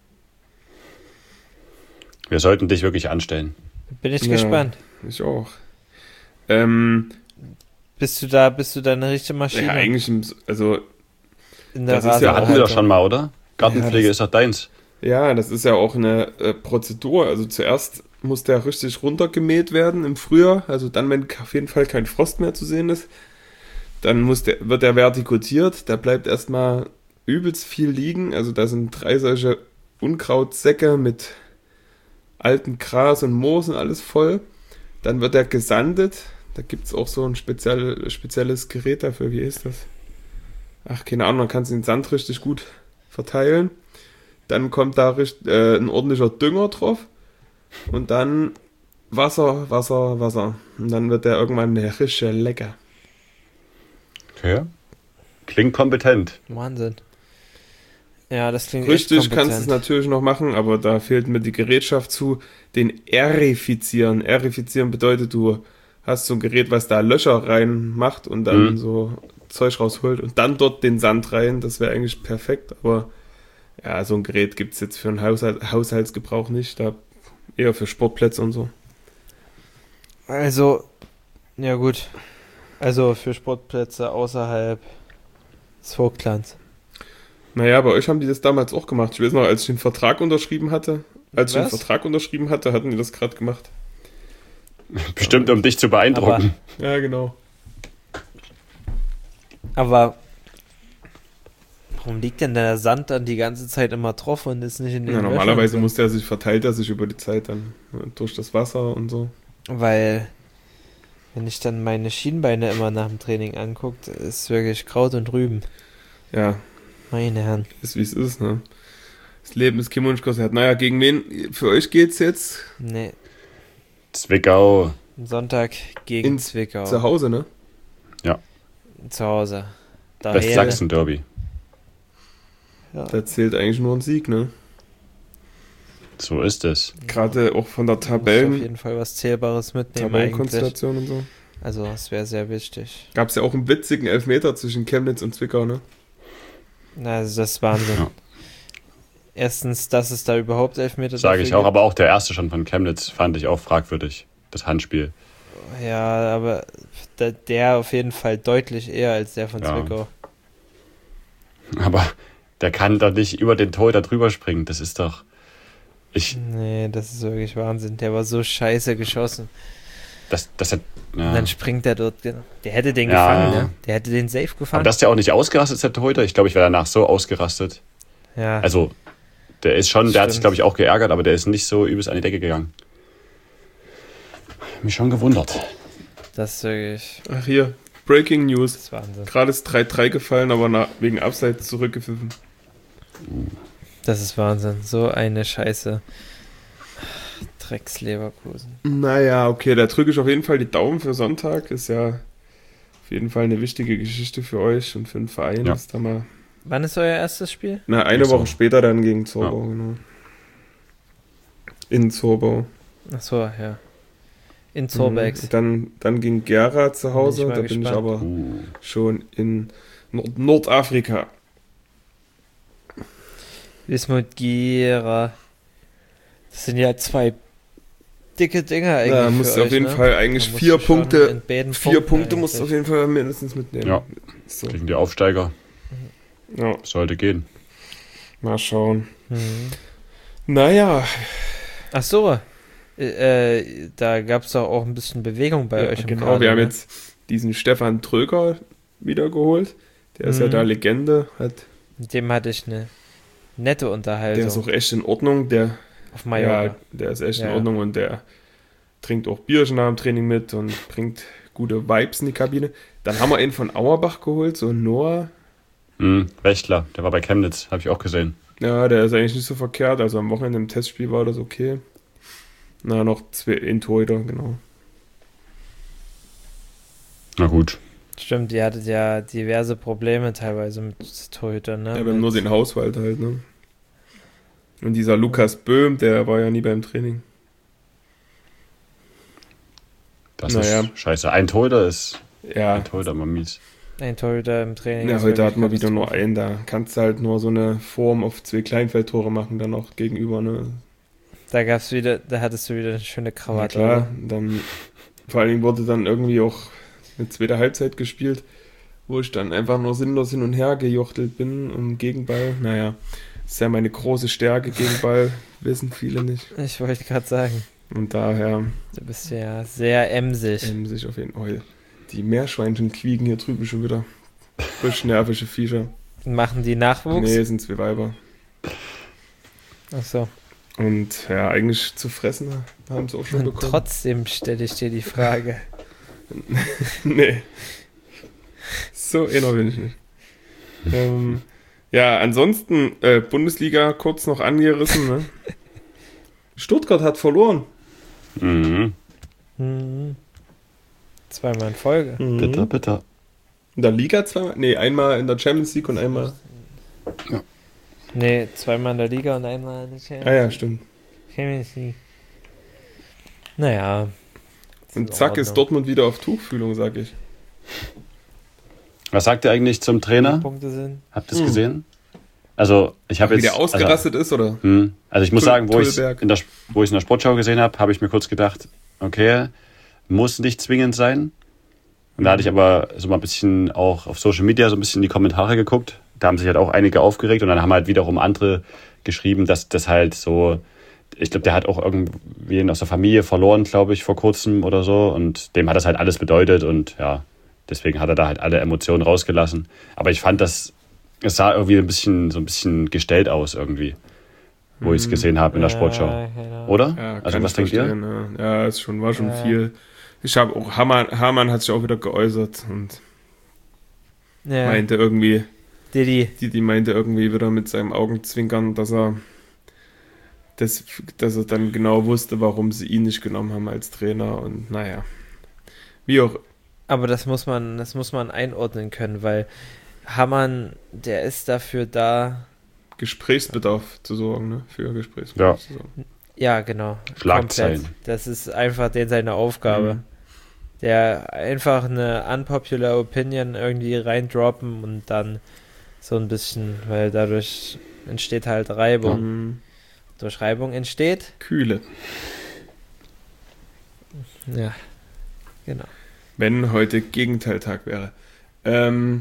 [SPEAKER 3] Wir sollten dich wirklich anstellen.
[SPEAKER 2] Bin ich
[SPEAKER 1] Ja.
[SPEAKER 2] gespannt.
[SPEAKER 1] Ich auch. Ähm,
[SPEAKER 2] Bist du da, bist du da eine richtige
[SPEAKER 1] ja,
[SPEAKER 2] Maschine
[SPEAKER 1] eigentlich, im, also,
[SPEAKER 2] in der
[SPEAKER 1] das ist ja
[SPEAKER 3] Ja, hatten wir doch
[SPEAKER 2] Rasenhaltung?
[SPEAKER 3] schon mal, oder? Gartenpflege
[SPEAKER 1] Ja,
[SPEAKER 3] ist doch deins.
[SPEAKER 1] ja, das ist ja auch eine äh, Prozedur. Also zuerst muss der richtig runtergemäht werden im Frühjahr. Also dann, wenn auf jeden Fall kein Frost mehr zu sehen ist. Dann muss der, wird der vertikutiert. Der bleibt erstmal übelst viel liegen. Also da sind drei solche Unkrautsäcke mit alten Gras und Moos und alles voll. Dann wird er gesandet. Da gibt es auch so ein speziell, spezielles Gerät dafür. Wie ist das? Ach, keine Ahnung. Man kann den Sand richtig gut verteilen. Dann kommt da richt- äh, ein ordentlicher Dünger drauf. Und dann Wasser, Wasser, Wasser. Und dann wird der irgendwann eine richtige lecker.
[SPEAKER 3] Okay. Klingt kompetent.
[SPEAKER 2] Wahnsinn. Ja, das klingt
[SPEAKER 1] Richtig
[SPEAKER 2] echt
[SPEAKER 1] kannst du es
[SPEAKER 2] kompetent.
[SPEAKER 1] natürlich noch machen, aber da fehlt mir die Gerätschaft zu. Den Erifizieren. Erifizieren bedeutet, du hast so ein Gerät, was da Löcher reinmacht und dann
[SPEAKER 3] Mhm.
[SPEAKER 1] so Zeug rausholt und dann dort den Sand rein. Das wäre eigentlich perfekt, aber ja, so ein Gerät gibt es jetzt für einen Haushalt, Haushaltsgebrauch nicht. Da eher für Sportplätze und so.
[SPEAKER 2] Also, ja gut. Also für Sportplätze außerhalb des Vogtlands.
[SPEAKER 1] Naja, bei euch haben die das damals auch gemacht. Ich weiß noch, als ich den Vertrag unterschrieben hatte, als ich den
[SPEAKER 2] Was?
[SPEAKER 1] Vertrag unterschrieben hatte, hatten die das gerade gemacht.
[SPEAKER 3] Bestimmt, um dich zu beeindrucken.
[SPEAKER 1] Ja, genau.
[SPEAKER 2] Aber warum liegt denn der Sand dann die ganze Zeit immer drauf und ist nicht in den
[SPEAKER 1] Ja,
[SPEAKER 2] Löchern?
[SPEAKER 1] normalerweise muss der sich, verteilt er sich über die Zeit dann äh, durch das Wasser und so.
[SPEAKER 2] Weil, wenn ich dann meine Schienbeine immer nach dem Training angucke, ist wirklich Kraut und Rüben.
[SPEAKER 1] Ja,
[SPEAKER 2] Meine Herren.
[SPEAKER 1] ist wie es ist, ne? Das Leben ist kein Wunschkonzert. Naja, gegen wen? Für euch geht's jetzt
[SPEAKER 2] Nee,
[SPEAKER 3] Zwickau.
[SPEAKER 2] Sonntag gegen
[SPEAKER 1] In-
[SPEAKER 2] Zwickau.
[SPEAKER 1] zu Hause, ne?
[SPEAKER 2] Zu Hause. Daher,
[SPEAKER 3] Westsachsen-Derby.
[SPEAKER 2] ja.
[SPEAKER 1] Da zählt eigentlich nur ein Sieg, ne?
[SPEAKER 3] So ist es.
[SPEAKER 1] Gerade auch von der
[SPEAKER 2] Muss auf
[SPEAKER 1] Tabellen,
[SPEAKER 2] jeden Fall was Zählbares mitnehmen eigentlich.
[SPEAKER 1] Tabellenkonstellation und so.
[SPEAKER 2] Also das wäre sehr wichtig.
[SPEAKER 1] Gab's ja auch einen witzigen Elfmeter zwischen Chemnitz und Zwickau, ne?
[SPEAKER 2] Also das ist Wahnsinn.
[SPEAKER 3] Ja.
[SPEAKER 2] Erstens, dass es da überhaupt Elfmeter
[SPEAKER 3] Sage ich
[SPEAKER 2] dafür
[SPEAKER 3] auch, aber auch der erste schon von Chemnitz fand ich auch fragwürdig. Das Handspiel.
[SPEAKER 2] gibt. Ja, aber der, der auf jeden Fall deutlich eher als der von
[SPEAKER 3] Ja.
[SPEAKER 2] Zwickau.
[SPEAKER 3] Aber der kann doch nicht über den Tor da drüber springen. Das ist doch. Ich.
[SPEAKER 2] Nee, das ist wirklich Wahnsinn. Der war so scheiße geschossen.
[SPEAKER 3] Das, das hat.
[SPEAKER 2] Und
[SPEAKER 3] Ja.
[SPEAKER 2] dann springt er dort. genau. Der hätte den
[SPEAKER 3] Ja.
[SPEAKER 2] gefangen, ne? Der hätte den safe
[SPEAKER 3] Aber
[SPEAKER 2] gefangen.
[SPEAKER 3] dass der auch nicht ausgerastet ist, der Torhüter. Ich glaube, ich wäre danach so ausgerastet.
[SPEAKER 2] ja.
[SPEAKER 3] Also, der ist schon, der hat sich,
[SPEAKER 2] Stimmt.
[SPEAKER 3] glaube ich, auch geärgert, aber der ist nicht so übelst an die Decke gegangen. mich schon gewundert.
[SPEAKER 2] Das ist wirklich.
[SPEAKER 1] Ach hier, Breaking News.
[SPEAKER 2] Das ist Wahnsinn.
[SPEAKER 1] Gerade ist drei drei gefallen, aber nach, wegen Abseits zurückgepfiffen.
[SPEAKER 2] Das ist Wahnsinn. So eine Scheiße. Drecksleverkusen.
[SPEAKER 1] Naja, okay, da drücke ich auf jeden Fall die Daumen für Sonntag. Ist ja auf jeden Fall eine wichtige Geschichte für euch und für den Verein.
[SPEAKER 3] Ja.
[SPEAKER 1] Ist da mal,
[SPEAKER 2] Wann ist euer erstes Spiel?
[SPEAKER 1] na, eine
[SPEAKER 3] Ach so.
[SPEAKER 1] Woche später dann gegen Zorbau,
[SPEAKER 3] Ja.
[SPEAKER 1] genau. In Zorbau.
[SPEAKER 2] Achso, ja. In Zorbex.
[SPEAKER 1] Mhm. Dann, dann gegen Gera zu Hause.
[SPEAKER 2] Bin ich mal
[SPEAKER 1] Da bin ich
[SPEAKER 2] gespannt.
[SPEAKER 1] aber
[SPEAKER 3] Uh.
[SPEAKER 1] schon in Nord- Nordafrika.
[SPEAKER 2] Wismut Gera. Das sind ja zwei dicke Dinger eigentlich.
[SPEAKER 1] Da musst
[SPEAKER 2] für
[SPEAKER 1] du auf
[SPEAKER 2] euch,
[SPEAKER 1] jeden
[SPEAKER 2] ne?
[SPEAKER 1] Fall eigentlich
[SPEAKER 2] Da musst
[SPEAKER 1] vier
[SPEAKER 2] du schon
[SPEAKER 1] Punkte,
[SPEAKER 2] in beiden
[SPEAKER 1] vier
[SPEAKER 2] Punkten
[SPEAKER 1] Punkte musst du auf
[SPEAKER 2] eigentlich.
[SPEAKER 1] jeden Fall mindestens mitnehmen.
[SPEAKER 3] Ja.
[SPEAKER 1] So.
[SPEAKER 3] Gegen die Aufsteiger
[SPEAKER 1] Ja,
[SPEAKER 3] sollte gehen.
[SPEAKER 1] mal schauen.
[SPEAKER 2] Mhm.
[SPEAKER 1] Naja,
[SPEAKER 2] Ach so. Äh, äh, da gab es doch auch ein bisschen Bewegung bei
[SPEAKER 1] ja,
[SPEAKER 2] euch im
[SPEAKER 1] genau.
[SPEAKER 2] Kader,
[SPEAKER 1] Wir haben
[SPEAKER 2] ne?
[SPEAKER 1] jetzt diesen Stefan Tröger wiedergeholt. Der ist ja
[SPEAKER 2] Mhm.
[SPEAKER 1] da Legende. Hat,
[SPEAKER 2] Mit dem hatte ich eine nette Unterhaltung.
[SPEAKER 1] der ist auch echt in Ordnung. Der,
[SPEAKER 2] auf Mallorca.
[SPEAKER 1] ja, der ist echt
[SPEAKER 2] Ja.
[SPEAKER 1] in Ordnung und der trinkt auch Bierchen nach dem Training mit und bringt gute Vibes in die Kabine. Dann haben wir einen von Auerbach geholt, so Noah.
[SPEAKER 3] Mhm. Rechtler, der war bei Chemnitz, habe ich auch gesehen.
[SPEAKER 1] Ja, der ist eigentlich nicht so verkehrt. Also am Wochenende im Testspiel war das okay. Na, noch zwei in Torhüter, genau.
[SPEAKER 3] Na gut.
[SPEAKER 2] Stimmt, ihr hattet ja diverse Probleme teilweise mit Torhütern, ne?
[SPEAKER 1] Ja, wir haben
[SPEAKER 2] Mit-
[SPEAKER 1] nur den Hauswald halt, ne? Und dieser Lukas Böhm, der war ja nie beim Training.
[SPEAKER 3] Das
[SPEAKER 1] Naja.
[SPEAKER 3] ist scheiße. Ein Torhüter ist
[SPEAKER 1] Ja,
[SPEAKER 3] ein Torhüter mal mies.
[SPEAKER 2] Ein Torhüter im Training.
[SPEAKER 1] ja
[SPEAKER 2] ist
[SPEAKER 1] heute
[SPEAKER 2] wirklich
[SPEAKER 1] hatten wir wieder nur
[SPEAKER 2] Katastrophe.
[SPEAKER 1] einen. Da kannst du halt nur so eine Form auf zwei Kleinfeldtore machen, dann noch gegenüber, ne?
[SPEAKER 2] Da gab's wieder, da hattest du wieder eine schöne
[SPEAKER 1] Ja,
[SPEAKER 2] Krawatte.
[SPEAKER 1] klar,
[SPEAKER 2] oder?
[SPEAKER 1] dann vor allen Dingen wurde dann irgendwie auch eine zweite Halbzeit gespielt, wo ich dann einfach nur sinnlos hin und her gejochtelt bin und Gegenball. Naja, ist ja meine große Stärke, Gegenball, wissen viele nicht.
[SPEAKER 2] Ich wollte gerade sagen,
[SPEAKER 1] Und daher
[SPEAKER 2] du bist ja sehr emsig.
[SPEAKER 1] ähm, sich auf jeden Fall. Die Meerschweinchen quieken hier drüben schon wieder. Frisch nervische Viecher.
[SPEAKER 2] Machen die Nachwuchs?
[SPEAKER 1] Nee, sind zwei Weiber.
[SPEAKER 2] Ach so.
[SPEAKER 1] Und ja, eigentlich zu fressen haben sie auch schon
[SPEAKER 2] Und
[SPEAKER 1] bekommen.
[SPEAKER 2] trotzdem stelle ich dir die Frage.
[SPEAKER 1] Nee. So einer bin ich nicht. ähm, ja, ansonsten äh, Bundesliga kurz noch angerissen. Ne? Stuttgart hat verloren.
[SPEAKER 3] Mhm.
[SPEAKER 2] Mhm. Zweimal in Folge.
[SPEAKER 3] Bitter, bitter.
[SPEAKER 1] In der Liga zweimal? Nee, einmal in der Champions League und einmal.
[SPEAKER 2] Nee, zweimal in der Liga und einmal in der Champions
[SPEAKER 1] Ah ja, stimmt.
[SPEAKER 2] Champions League. Naja.
[SPEAKER 1] Und
[SPEAKER 2] in
[SPEAKER 1] zack ist
[SPEAKER 2] Ordnung.
[SPEAKER 1] Dortmund wieder auf Tuchfühlung, sag ich.
[SPEAKER 3] Was sagt ihr eigentlich zum Trainer?
[SPEAKER 2] Punkte sind.
[SPEAKER 3] Habt ihr es
[SPEAKER 1] Hm.
[SPEAKER 3] gesehen? Also, ich habe
[SPEAKER 1] Wie
[SPEAKER 3] jetzt.
[SPEAKER 1] der ausgerastet ist, oder?
[SPEAKER 3] Also, hm, also ich muss
[SPEAKER 1] Tull-
[SPEAKER 3] sagen, wo ich
[SPEAKER 1] Tullberg.
[SPEAKER 3] in der wo ich in der Sportschau gesehen habe, habe ich mir kurz gedacht, okay, muss nicht zwingend sein. Und da hatte ich aber so mal ein bisschen auch auf Social Media so ein bisschen in die Kommentare geguckt. Da haben sich halt auch einige aufgeregt und dann haben halt wiederum andere geschrieben, dass das halt so, ich glaube, der hat auch irgendwen aus der Familie verloren, glaube ich, vor kurzem oder so. Und dem hat das halt alles bedeutet und ja, deswegen hat er da halt alle Emotionen rausgelassen. Aber ich fand das, es sah irgendwie ein bisschen, so ein bisschen gestellt aus irgendwie, wo ich es gesehen habe in der Sportschau.
[SPEAKER 2] Ja, genau.
[SPEAKER 3] Oder?
[SPEAKER 1] Ja,
[SPEAKER 3] also
[SPEAKER 1] kann
[SPEAKER 3] was
[SPEAKER 1] ich
[SPEAKER 3] denkt ihr?
[SPEAKER 1] verstehen, Ja, ja ist schon, war schon
[SPEAKER 2] Ja.
[SPEAKER 1] viel. Ich habe auch, Hamann, Hamann hat sich auch wieder geäußert und
[SPEAKER 2] Ja,
[SPEAKER 1] meinte irgendwie,
[SPEAKER 2] Didi.
[SPEAKER 1] die, die meinte irgendwie wieder mit seinem Augenzwinkern, dass er, das, dass er dann genau wusste, warum sie ihn nicht genommen haben als Trainer und naja, wie auch,
[SPEAKER 2] Aber das muss man, das muss man einordnen können, weil Hamann, der ist dafür da.
[SPEAKER 1] Gesprächsbedarf zu sorgen, ne? Für Gesprächsbedarf
[SPEAKER 3] Ja.
[SPEAKER 1] zu sorgen.
[SPEAKER 2] Ja, genau.
[SPEAKER 3] Schlagzeilen.
[SPEAKER 2] Komplett. Das ist einfach den seine Aufgabe.
[SPEAKER 1] Mhm.
[SPEAKER 2] Der einfach eine unpopular Opinion irgendwie reindroppen und dann so ein bisschen, weil dadurch entsteht halt Reibung.
[SPEAKER 1] Mhm.
[SPEAKER 2] Durch Reibung entsteht.
[SPEAKER 1] Kühle.
[SPEAKER 2] Ja, genau.
[SPEAKER 1] Wenn heute Gegenteiltag wäre. Ähm,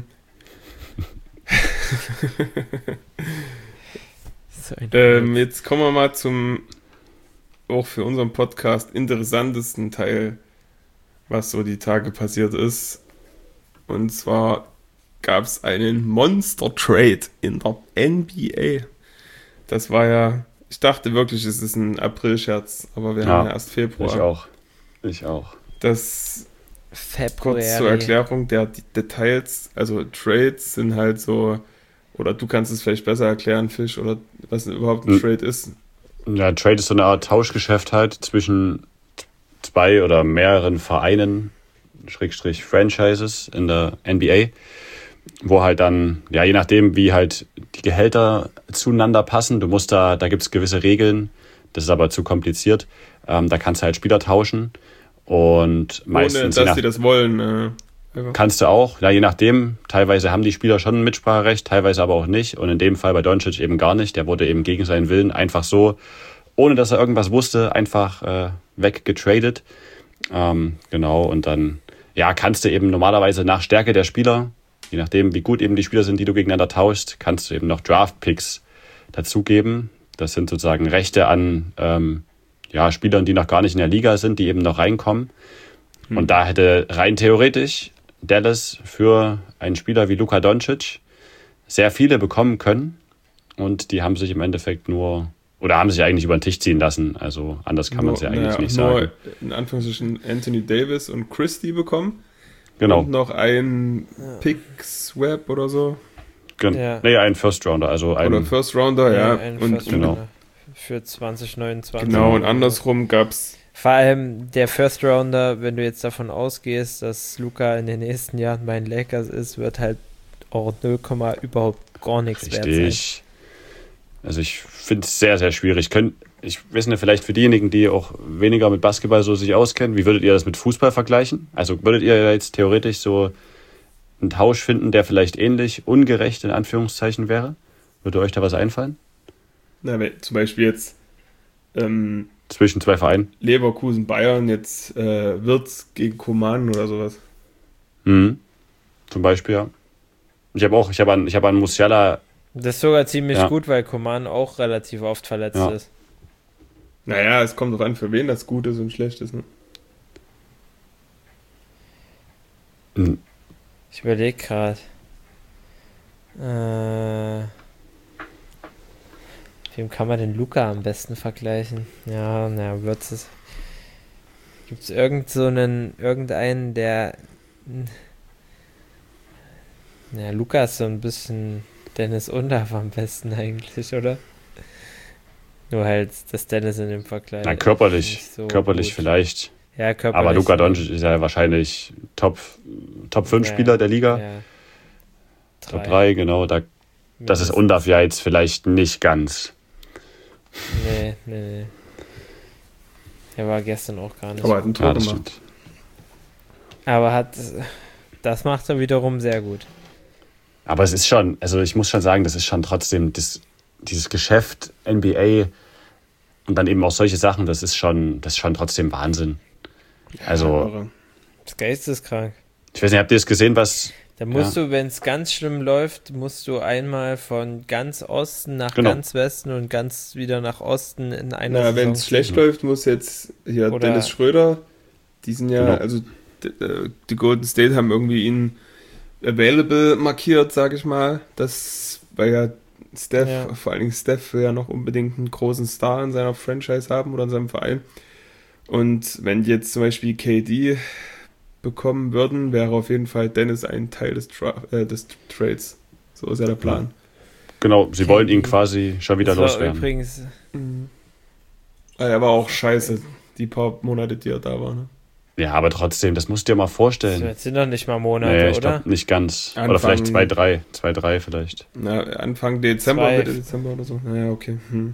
[SPEAKER 2] So ein
[SPEAKER 1] ähm, jetzt kommen wir mal zum auch für unseren Podcast interessantesten Teil, was so die Tage passiert ist. Und zwar gab es einen Monster Trade in der N B A. Das war ja, ich dachte wirklich, es ist ein April-Scherz, aber wir
[SPEAKER 3] Ja,
[SPEAKER 1] haben ja erst
[SPEAKER 3] Ich
[SPEAKER 1] Februar.
[SPEAKER 3] auch. Ich auch.
[SPEAKER 1] Das
[SPEAKER 2] February.
[SPEAKER 1] kurz zur Erklärung der D- Details, also Trades sind halt so, oder du kannst es vielleicht besser erklären, Fisch, oder was überhaupt ein
[SPEAKER 3] Hm.
[SPEAKER 1] Trade ist.
[SPEAKER 3] Ja, Trade ist so eine Art Tauschgeschäft halt zwischen zwei oder mehreren Vereinen, Schrägstrich Franchises in der N B A, wo halt dann, ja, je nachdem, wie halt die Gehälter zueinander passen, du musst da, da gibt es gewisse Regeln, das ist aber zu kompliziert, ähm, da kannst du halt Spieler tauschen und meistens,
[SPEAKER 1] Ohne
[SPEAKER 3] je
[SPEAKER 1] dass
[SPEAKER 3] nach,
[SPEAKER 1] sie das wollen. Äh, einfach.
[SPEAKER 3] kannst du auch, ja, je nachdem, teilweise haben die Spieler schon ein Mitspracherecht, teilweise aber auch nicht und in dem Fall bei Doncic eben gar nicht, der wurde eben gegen seinen Willen einfach so, ohne dass er irgendwas wusste, einfach äh, weggetradet. Ähm, genau, und dann ja, kannst du eben normalerweise nach Stärke der Spieler, je nachdem, wie gut eben die Spieler sind, die du gegeneinander tauschst, kannst du eben noch Draft-Picks dazugeben. Das sind sozusagen Rechte an ähm, ja, Spielern, die noch gar nicht in der Liga sind, die eben noch reinkommen.
[SPEAKER 1] Hm.
[SPEAKER 3] Und da hätte rein theoretisch Dallas für einen Spieler wie Luka Doncic sehr viele bekommen können. Und die haben sich im Endeffekt nur, oder haben sich eigentlich über den Tisch ziehen lassen. Also anders kann man es ja eigentlich
[SPEAKER 1] naja,
[SPEAKER 3] nicht
[SPEAKER 1] nur
[SPEAKER 3] sagen.
[SPEAKER 1] in Anführungsstrichen Anthony Davis und Christie bekommen.
[SPEAKER 3] Genau.
[SPEAKER 1] Und noch ein Pick-Swap oder so.
[SPEAKER 3] Gen-
[SPEAKER 2] Ja.
[SPEAKER 3] Nee, ein First Rounder, also ein,
[SPEAKER 1] Oder First Rounder, ja.
[SPEAKER 2] ein
[SPEAKER 1] und,
[SPEAKER 2] First
[SPEAKER 3] genau.
[SPEAKER 2] Rounder für zwanzig neunundzwanzig.
[SPEAKER 1] genau, und andersrum gab es.
[SPEAKER 2] Vor allem der First Rounder, wenn du jetzt davon ausgehst, dass Luka in den nächsten Jahren bei den Lakers ist, wird halt auch null, überhaupt gar nichts wert sein.
[SPEAKER 3] richtig. Also ich finde es sehr, sehr schwierig. Könnt, ich weiß nicht, vielleicht für diejenigen, die auch weniger mit Basketball so sich auskennen, wie würdet ihr das mit Fußball vergleichen? Also würdet ihr jetzt theoretisch so einen Tausch finden, der vielleicht ähnlich ungerecht in Anführungszeichen wäre? Würde euch da was einfallen?
[SPEAKER 1] Na, wenn zum Beispiel jetzt ähm,
[SPEAKER 3] Zwischen zwei Vereinen?
[SPEAKER 1] Leverkusen, Bayern, jetzt äh, Wirtz gegen Coman oder sowas.
[SPEAKER 3] Mhm. Zum Beispiel, ja. Ich habe auch, ich habe an, ich habe an Musiala,
[SPEAKER 2] Das ist sogar ziemlich
[SPEAKER 3] Ja.
[SPEAKER 2] gut, weil Coman auch relativ oft verletzt
[SPEAKER 3] Ja.
[SPEAKER 2] ist.
[SPEAKER 1] Naja, es kommt drauf an, für wen das gut ist und schlecht ist. Ne?
[SPEAKER 3] Mhm.
[SPEAKER 2] Ich überlege gerade. Äh, wem kann man den Luka am besten vergleichen? Ja, naja, wird es. Gibt es irgend so einen, irgendeinen, der. Naja, Luka ist so ein bisschen Dennis Undaff am besten eigentlich, oder? Nur halt, dass Dennis in dem Vergleich.
[SPEAKER 3] na, körperlich,
[SPEAKER 2] nicht so
[SPEAKER 3] körperlich
[SPEAKER 2] gut.
[SPEAKER 3] vielleicht.
[SPEAKER 2] Ja, körperlich.
[SPEAKER 3] Aber Luka Doncic ist ja wahrscheinlich Top, Top fünf
[SPEAKER 2] Ja,
[SPEAKER 3] Spieler der Liga.
[SPEAKER 2] Ja.
[SPEAKER 3] Top drei, genau. Da, das ist Undaff ja jetzt vielleicht nicht ganz.
[SPEAKER 2] Nee, nee, nee. Der war gestern auch gar nicht.
[SPEAKER 1] Aber er hat ein Tor
[SPEAKER 3] Ja, das
[SPEAKER 1] gemacht.
[SPEAKER 3] stimmt.
[SPEAKER 2] Aber hat, das macht er wiederum sehr gut.
[SPEAKER 3] Aber es ist schon, also ich muss schon sagen, das ist schon trotzdem das, dieses Geschäft N B A und dann eben auch solche Sachen, das ist schon, das ist schon trotzdem Wahnsinn. Also,
[SPEAKER 1] Aber
[SPEAKER 2] Das geisteskrank.
[SPEAKER 3] ich weiß nicht, habt ihr es gesehen, was,
[SPEAKER 2] Da musst du, wenn es ganz schlimm läuft, musst du einmal von ganz Osten nach
[SPEAKER 3] Genau.
[SPEAKER 2] ganz Westen und ganz wieder nach Osten in einer
[SPEAKER 1] na, wenn
[SPEAKER 2] Saison
[SPEAKER 1] es schlecht
[SPEAKER 3] Ja.
[SPEAKER 1] läuft, muss jetzt hier
[SPEAKER 2] Oder-
[SPEAKER 1] Dennis Schröder, die sind ja,
[SPEAKER 3] Genau.
[SPEAKER 1] also d- äh, die Golden State haben irgendwie ihn available markiert, sag ich mal. Das, weil ja Steph,
[SPEAKER 2] Ja.
[SPEAKER 1] vor allen Dingen Steph will ja noch unbedingt einen großen Star in seiner Franchise haben oder in seinem Verein. Und wenn die jetzt zum Beispiel K D bekommen würden, wäre auf jeden Fall Dennis ein Teil des, Tra äh, des Trades. So ist ja der Plan.
[SPEAKER 3] genau, sie
[SPEAKER 2] Okay.
[SPEAKER 3] wollen ihn quasi schon wieder
[SPEAKER 2] Das war
[SPEAKER 3] loswerden.
[SPEAKER 2] übrigens,
[SPEAKER 1] Mhm. Ah, er war auch scheiße, die paar Monate, die er da war. Ne?
[SPEAKER 3] Ja, aber trotzdem, das musst du dir mal
[SPEAKER 2] das
[SPEAKER 3] vorstellen.
[SPEAKER 2] sind noch nicht mal Monate,
[SPEAKER 3] Nee, ich
[SPEAKER 2] oder?
[SPEAKER 3] glaube nicht ganz. Oder
[SPEAKER 1] Anfang-
[SPEAKER 3] vielleicht zwei, drei. Zwei, drei vielleicht.
[SPEAKER 1] Na, Anfang Dezember,
[SPEAKER 2] Zwei.
[SPEAKER 1] Mitte Dezember oder so. Naja, okay. Hm.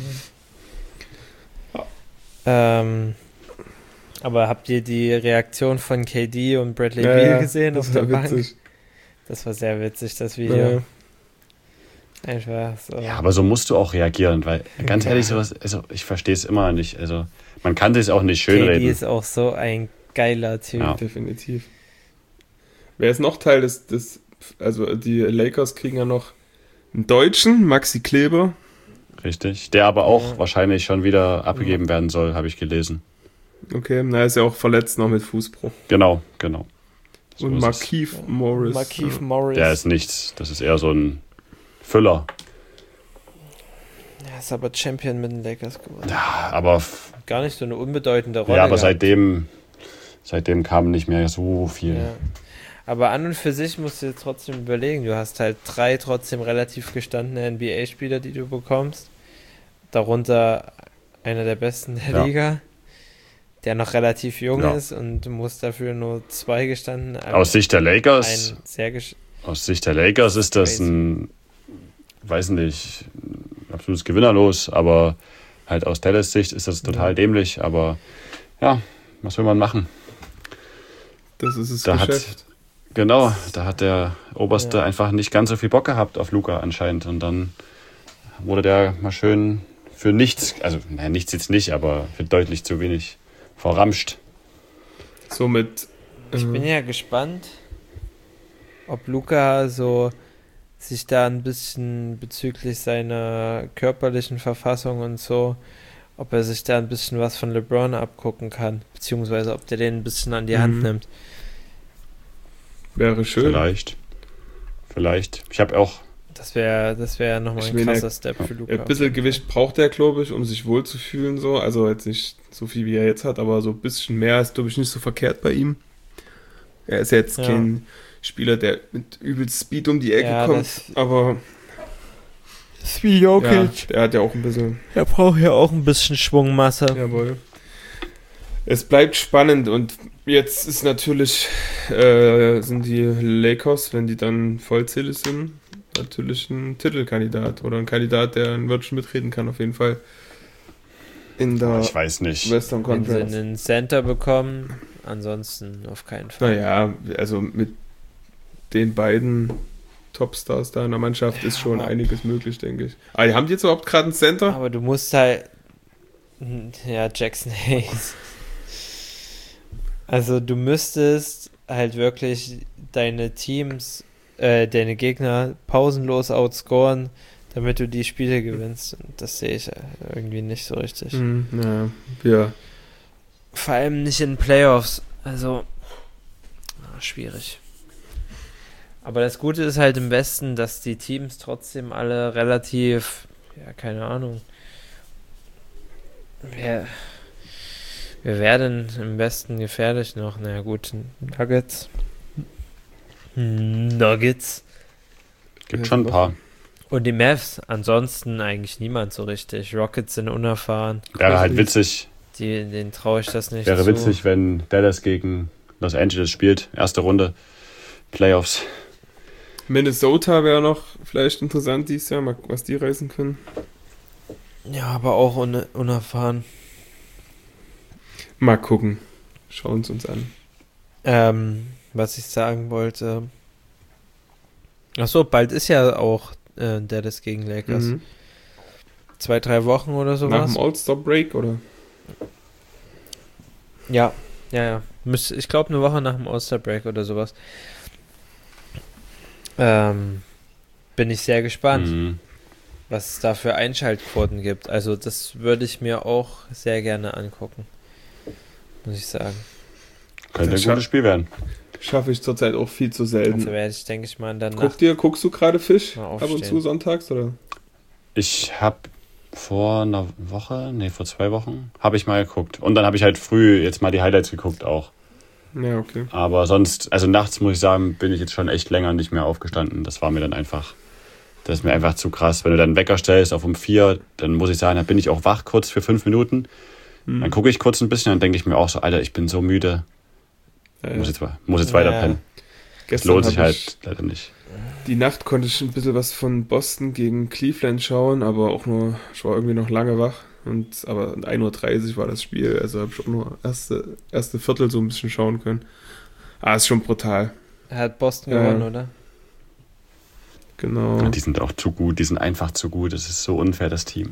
[SPEAKER 2] Ähm, aber habt ihr die Reaktion von K D und Bradley
[SPEAKER 1] Ja,
[SPEAKER 2] Beal
[SPEAKER 1] ja,
[SPEAKER 2] gesehen
[SPEAKER 1] das
[SPEAKER 2] auf der
[SPEAKER 1] war
[SPEAKER 2] Bank?
[SPEAKER 1] witzig.
[SPEAKER 2] Das war sehr witzig, das Video.
[SPEAKER 1] Ja.
[SPEAKER 2] Einfach so.
[SPEAKER 3] Ja, aber so musst du auch reagieren, weil ganz
[SPEAKER 2] Ja.
[SPEAKER 3] ehrlich, sowas, also ich verstehe es immer nicht. Also man kann es auch nicht
[SPEAKER 2] K D
[SPEAKER 3] schönreden.
[SPEAKER 2] ist auch so ein geiler Typ.
[SPEAKER 3] Ja.
[SPEAKER 1] Definitiv. Wer ist noch Teil des, des, also die Lakers kriegen ja noch einen Deutschen, Maxi Kleber.
[SPEAKER 3] Richtig. Der aber auch
[SPEAKER 2] Ja.
[SPEAKER 3] wahrscheinlich schon wieder abgegeben werden soll, habe ich gelesen.
[SPEAKER 1] Okay, na, ist ja auch verletzt noch mit Fußbruch.
[SPEAKER 3] Genau, genau. So
[SPEAKER 1] Und
[SPEAKER 3] ist es.
[SPEAKER 1] Markieff Morris.
[SPEAKER 2] Markieff
[SPEAKER 1] ja.
[SPEAKER 2] Morris.
[SPEAKER 3] Der ist nichts. Das ist eher so ein Füller.
[SPEAKER 2] Ja, Ist aber Champion mit den Lakers geworden.
[SPEAKER 3] Ja, aber
[SPEAKER 2] gar nicht so eine unbedeutende Rolle.
[SPEAKER 3] Ja, aber
[SPEAKER 2] gehabt.
[SPEAKER 3] seitdem, seitdem kam nicht mehr so viel.
[SPEAKER 2] Ja. Aber an und für sich musst du dir trotzdem überlegen, du hast halt drei trotzdem relativ gestandene N B A-Spieler, die du bekommst. Darunter einer der besten der
[SPEAKER 3] Ja.
[SPEAKER 2] Liga, der noch relativ jung
[SPEAKER 3] Ja.
[SPEAKER 2] ist, und du musst dafür nur zwei gestanden.
[SPEAKER 3] Aus Sicht der Lakers,
[SPEAKER 2] ein sehr gesch-
[SPEAKER 3] aus Sicht der Lakers ist das
[SPEAKER 2] Crazy.
[SPEAKER 3] ein, weiß nicht, ein absolutes Gewinnerlos, aber halt aus Dallas Sicht ist das total
[SPEAKER 2] Ja.
[SPEAKER 3] dämlich, aber ja, was will man machen?
[SPEAKER 1] Das ist das
[SPEAKER 3] Da hat-
[SPEAKER 1] Geschäft.
[SPEAKER 3] Genau, da hat der Oberste
[SPEAKER 2] Ja.
[SPEAKER 3] einfach nicht ganz so viel Bock gehabt auf Luka anscheinend und dann wurde der mal schön für nichts, also naja, nichts jetzt nicht, aber für deutlich zu wenig verramscht.
[SPEAKER 1] Somit.
[SPEAKER 2] Ich bin
[SPEAKER 1] äh,
[SPEAKER 2] ja gespannt, ob Luka so sich da ein bisschen bezüglich seiner körperlichen Verfassung und so, ob er sich da ein bisschen was von LeBron abgucken kann, beziehungsweise ob der den ein bisschen an die Hand
[SPEAKER 1] Mhm.
[SPEAKER 2] nimmt.
[SPEAKER 1] wäre schön.
[SPEAKER 3] Vielleicht. Vielleicht. Ich habe auch,
[SPEAKER 2] Das wäre das wär nochmal
[SPEAKER 1] Ich
[SPEAKER 2] ein
[SPEAKER 1] meine,
[SPEAKER 2] krasser Step für Luka.
[SPEAKER 1] Ein bisschen Gewicht braucht er, glaube ich, um sich wohlzufühlen. So. Also jetzt nicht so viel, wie er jetzt hat, aber so ein bisschen mehr ist, glaube ich, nicht so verkehrt bei ihm. Er ist jetzt
[SPEAKER 2] Ja.
[SPEAKER 1] kein Spieler, der mit übelst Speed um die Ecke
[SPEAKER 2] Ja,
[SPEAKER 1] kommt,
[SPEAKER 2] das-
[SPEAKER 1] aber
[SPEAKER 2] ist wie
[SPEAKER 1] ja,
[SPEAKER 2] Jokic.
[SPEAKER 1] der hat ja auch ein bisschen.
[SPEAKER 2] Er braucht ja auch ein bisschen Schwungmasse.
[SPEAKER 1] Jawohl. Es bleibt spannend und jetzt ist natürlich, äh, sind die Lakers, wenn die dann vollzählig sind, natürlich ein Titelkandidat oder ein Kandidat, der ein Wörtchen mitreden kann, auf jeden Fall. In der
[SPEAKER 3] ich weiß nicht.
[SPEAKER 1] Western
[SPEAKER 2] Wenn sie
[SPEAKER 1] Conference.
[SPEAKER 2] einen Center bekommen, ansonsten auf keinen Fall.
[SPEAKER 1] Naja, also mit den beiden Topstars da in der Mannschaft ist schon
[SPEAKER 2] aber-
[SPEAKER 1] einiges möglich, denke ich. Aber die haben die jetzt überhaupt gerade einen Center?
[SPEAKER 2] Aber du musst halt. Ja, Jackson Hayes. Also, du müsstest halt wirklich deine Teams, äh, deine Gegner pausenlos outscoren, damit du die Spiele gewinnst. Und das sehe ich irgendwie nicht so richtig.
[SPEAKER 1] Hm, naja, wir.
[SPEAKER 2] Vor allem nicht in Playoffs. Also, ah, schwierig. Aber das Gute ist halt im Westen, dass die Teams trotzdem alle relativ, ja, keine Ahnung. Wer, wer wäre denn im Westen gefährlich noch? Na gut, Nuggets. Nuggets.
[SPEAKER 3] Gibt schon ein paar.
[SPEAKER 2] Und die Mavs. Ansonsten eigentlich niemand so richtig. Rockets sind unerfahren.
[SPEAKER 3] Wäre halt witzig,
[SPEAKER 2] Die, denen traue ich das nicht
[SPEAKER 3] wäre
[SPEAKER 2] zu.
[SPEAKER 3] witzig, wenn Dallas gegen Los Angeles spielt. Erste Runde, Playoffs.
[SPEAKER 1] Minnesota wäre noch vielleicht interessant dieses Jahr, mal was die reißen können.
[SPEAKER 2] Ja, aber auch un unerfahren.
[SPEAKER 1] Mal gucken. Schauen es uns an.
[SPEAKER 2] Ähm, was ich sagen wollte. Achso, bald ist ja auch äh, Dallas gegen Lakers.
[SPEAKER 1] Mhm.
[SPEAKER 2] Zwei, drei Wochen oder
[SPEAKER 1] Nach
[SPEAKER 2] sowas.
[SPEAKER 1] dem All-Star-Break, oder?
[SPEAKER 2] Ja, ja, ja. Müsste, ich glaube, eine Woche nach dem All-Star-Break oder sowas. Ähm, bin ich sehr gespannt,
[SPEAKER 3] Mhm.
[SPEAKER 2] was es da für Einschaltquoten gibt. Also, das würde ich mir auch sehr gerne angucken. Muss ich sagen.
[SPEAKER 3] Könnte ein
[SPEAKER 1] Das scha-
[SPEAKER 3] gutes Spiel werden.
[SPEAKER 1] Schaffe ich zurzeit auch viel zu
[SPEAKER 2] Dafür
[SPEAKER 1] selten.
[SPEAKER 2] werde ich, denke ich mal, dann nach.
[SPEAKER 1] Guck dir, guckst du gerade Fisch
[SPEAKER 2] Mal
[SPEAKER 1] ab und
[SPEAKER 2] aufstehen.
[SPEAKER 1] zu sonntags, oder?
[SPEAKER 3] Ich habe vor einer Woche, nee, vor zwei Wochen, habe ich mal geguckt. Und dann habe ich halt früh jetzt mal die Highlights geguckt auch.
[SPEAKER 1] Ja, okay.
[SPEAKER 3] Aber sonst, also nachts muss ich sagen, bin ich jetzt schon echt länger nicht mehr aufgestanden. Das war mir dann einfach, das ist mir einfach zu krass. Wenn du dann einen Wecker stellst auf um vier, dann muss ich sagen, dann bin ich auch wach kurz für fünf Minuten.
[SPEAKER 1] Hm.
[SPEAKER 3] Dann gucke ich kurz ein bisschen, dann denke ich mir auch so, Alter, ich bin so müde.
[SPEAKER 1] Ja,
[SPEAKER 3] Muss
[SPEAKER 1] ja.
[SPEAKER 3] jetzt, muss jetzt
[SPEAKER 2] Ja,
[SPEAKER 3] weiter
[SPEAKER 2] ja.
[SPEAKER 3] pennen. Das
[SPEAKER 1] Gestern
[SPEAKER 3] lohnt sich
[SPEAKER 1] hab
[SPEAKER 3] halt
[SPEAKER 1] ich-
[SPEAKER 3] leider nicht.
[SPEAKER 1] Die Nacht konnte ich ein bisschen was von Boston gegen Cleveland schauen, aber auch nur, ich war irgendwie noch lange wach. Und, aber um ein Uhr dreißig war das Spiel, also habe ich auch nur erste, erste Viertel so ein bisschen schauen können. Ah, ist schon brutal.
[SPEAKER 2] Er hat Boston
[SPEAKER 1] Ja.
[SPEAKER 2] gewonnen, oder?
[SPEAKER 1] Genau.
[SPEAKER 3] Ja, die sind auch zu gut, die sind einfach zu gut. Das ist so unfair, das Team.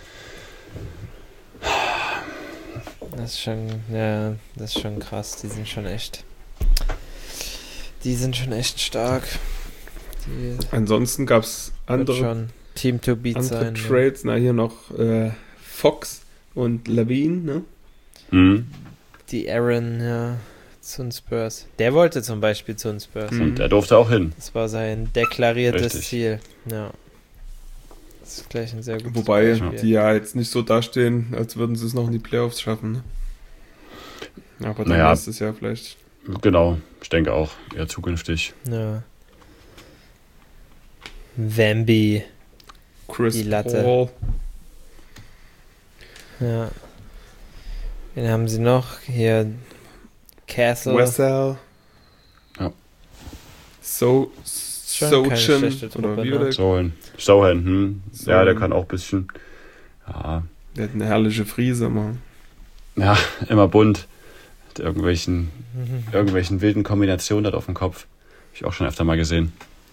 [SPEAKER 2] Das ist schon, ja, das ist schon krass. Die sind schon echt. Die sind schon echt stark. Die
[SPEAKER 1] Ansonsten gab es
[SPEAKER 2] wird
[SPEAKER 1] andere,
[SPEAKER 2] schon Team to beat
[SPEAKER 1] andere
[SPEAKER 2] sein. Ne?
[SPEAKER 1] Trades. Na, hier noch äh, Fox und Lavine, ne?
[SPEAKER 3] Mhm.
[SPEAKER 2] Die Aaron, ja, zu den Spurs. Der wollte zum Beispiel zu den Spurs.
[SPEAKER 1] Mhm.
[SPEAKER 3] Und er durfte auch hin.
[SPEAKER 2] Das war sein deklariertes
[SPEAKER 3] Richtig.
[SPEAKER 2] Ziel. Ja. Das ist gleich ein sehr gutes
[SPEAKER 1] Wobei
[SPEAKER 2] Beispiel.
[SPEAKER 1] die ja jetzt nicht so dastehen, als würden sie es noch in die Playoffs schaffen. Ne? Aber dann
[SPEAKER 3] Naja.
[SPEAKER 1] nächstes Jahr vielleicht.
[SPEAKER 3] Genau, ich denke auch, eher zukünftig.
[SPEAKER 2] Ja. Wemby.
[SPEAKER 1] Chris
[SPEAKER 2] Die Latte.
[SPEAKER 1] Paul.
[SPEAKER 2] Ja. Wen haben sie noch? Hier Castle.
[SPEAKER 1] Wessel.
[SPEAKER 3] Ja.
[SPEAKER 1] So,
[SPEAKER 2] Schon keine
[SPEAKER 1] Sochin.
[SPEAKER 2] schlechte Truppe,
[SPEAKER 1] Oder wie
[SPEAKER 2] ne?
[SPEAKER 1] oder?
[SPEAKER 3] Sohan. Sohan, hm.
[SPEAKER 1] Sohan.
[SPEAKER 3] Ja, der kann auch ein bisschen. Ja,
[SPEAKER 1] Der hat eine herrliche Frise, Mann.
[SPEAKER 3] ja immer bunt. Mit irgendwelchen,
[SPEAKER 2] Mhm.
[SPEAKER 3] irgendwelchen wilden Kombinationen hat auf dem Kopf. Hab ich auch schon öfter mal gesehen.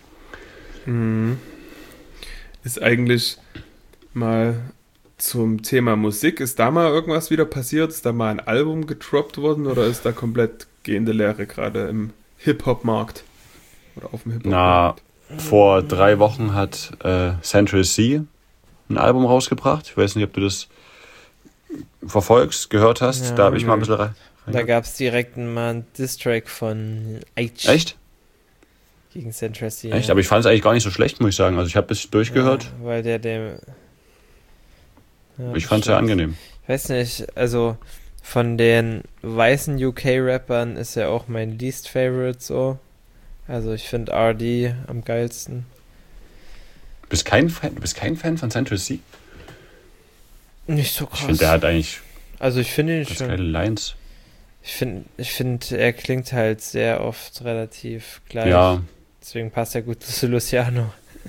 [SPEAKER 1] Mhm. Ist eigentlich mal zum Thema Musik, ist da mal irgendwas wieder passiert? Ist da mal ein Album gedroppt worden oder ist da komplett gehende Leere gerade im Hip-Hop-Markt? Oder auf dem Hip-Hop-Markt?
[SPEAKER 3] Vor drei Wochen hat äh, Central C ein Album rausgebracht. Ich weiß nicht, ob du das verfolgst, gehört hast.
[SPEAKER 2] Ja,
[SPEAKER 3] da habe ich mal ein
[SPEAKER 1] nee.
[SPEAKER 3] bisschen rein.
[SPEAKER 2] Da gab es direkt mal einen Diss-Track von H
[SPEAKER 3] Echt?
[SPEAKER 2] gegen Central C.
[SPEAKER 3] Echt?
[SPEAKER 2] ja.
[SPEAKER 3] Aber ich fand es eigentlich gar nicht so schlecht, muss ich sagen. Also ich habe ein bisschen durchgehört.
[SPEAKER 2] Ja, weil der dem... Ja,
[SPEAKER 3] Ich fand es sehr
[SPEAKER 2] stimmt.
[SPEAKER 3] angenehm.
[SPEAKER 2] Ich weiß nicht, also von den weißen U K-Rappern ist er auch mein least favorite so. Also ich finde R D am geilsten.
[SPEAKER 3] Du bist kein Fan, du bist kein Fan von Central C?
[SPEAKER 2] Nicht so krass.
[SPEAKER 3] Ich finde, der hat eigentlich
[SPEAKER 2] also ich finde ihn
[SPEAKER 3] ganz
[SPEAKER 2] schon...
[SPEAKER 3] geile Lines.
[SPEAKER 2] Ich finde, ich find, er klingt halt sehr oft relativ gleich.
[SPEAKER 3] Ja,
[SPEAKER 2] Deswegen passt er gut zu Luciano.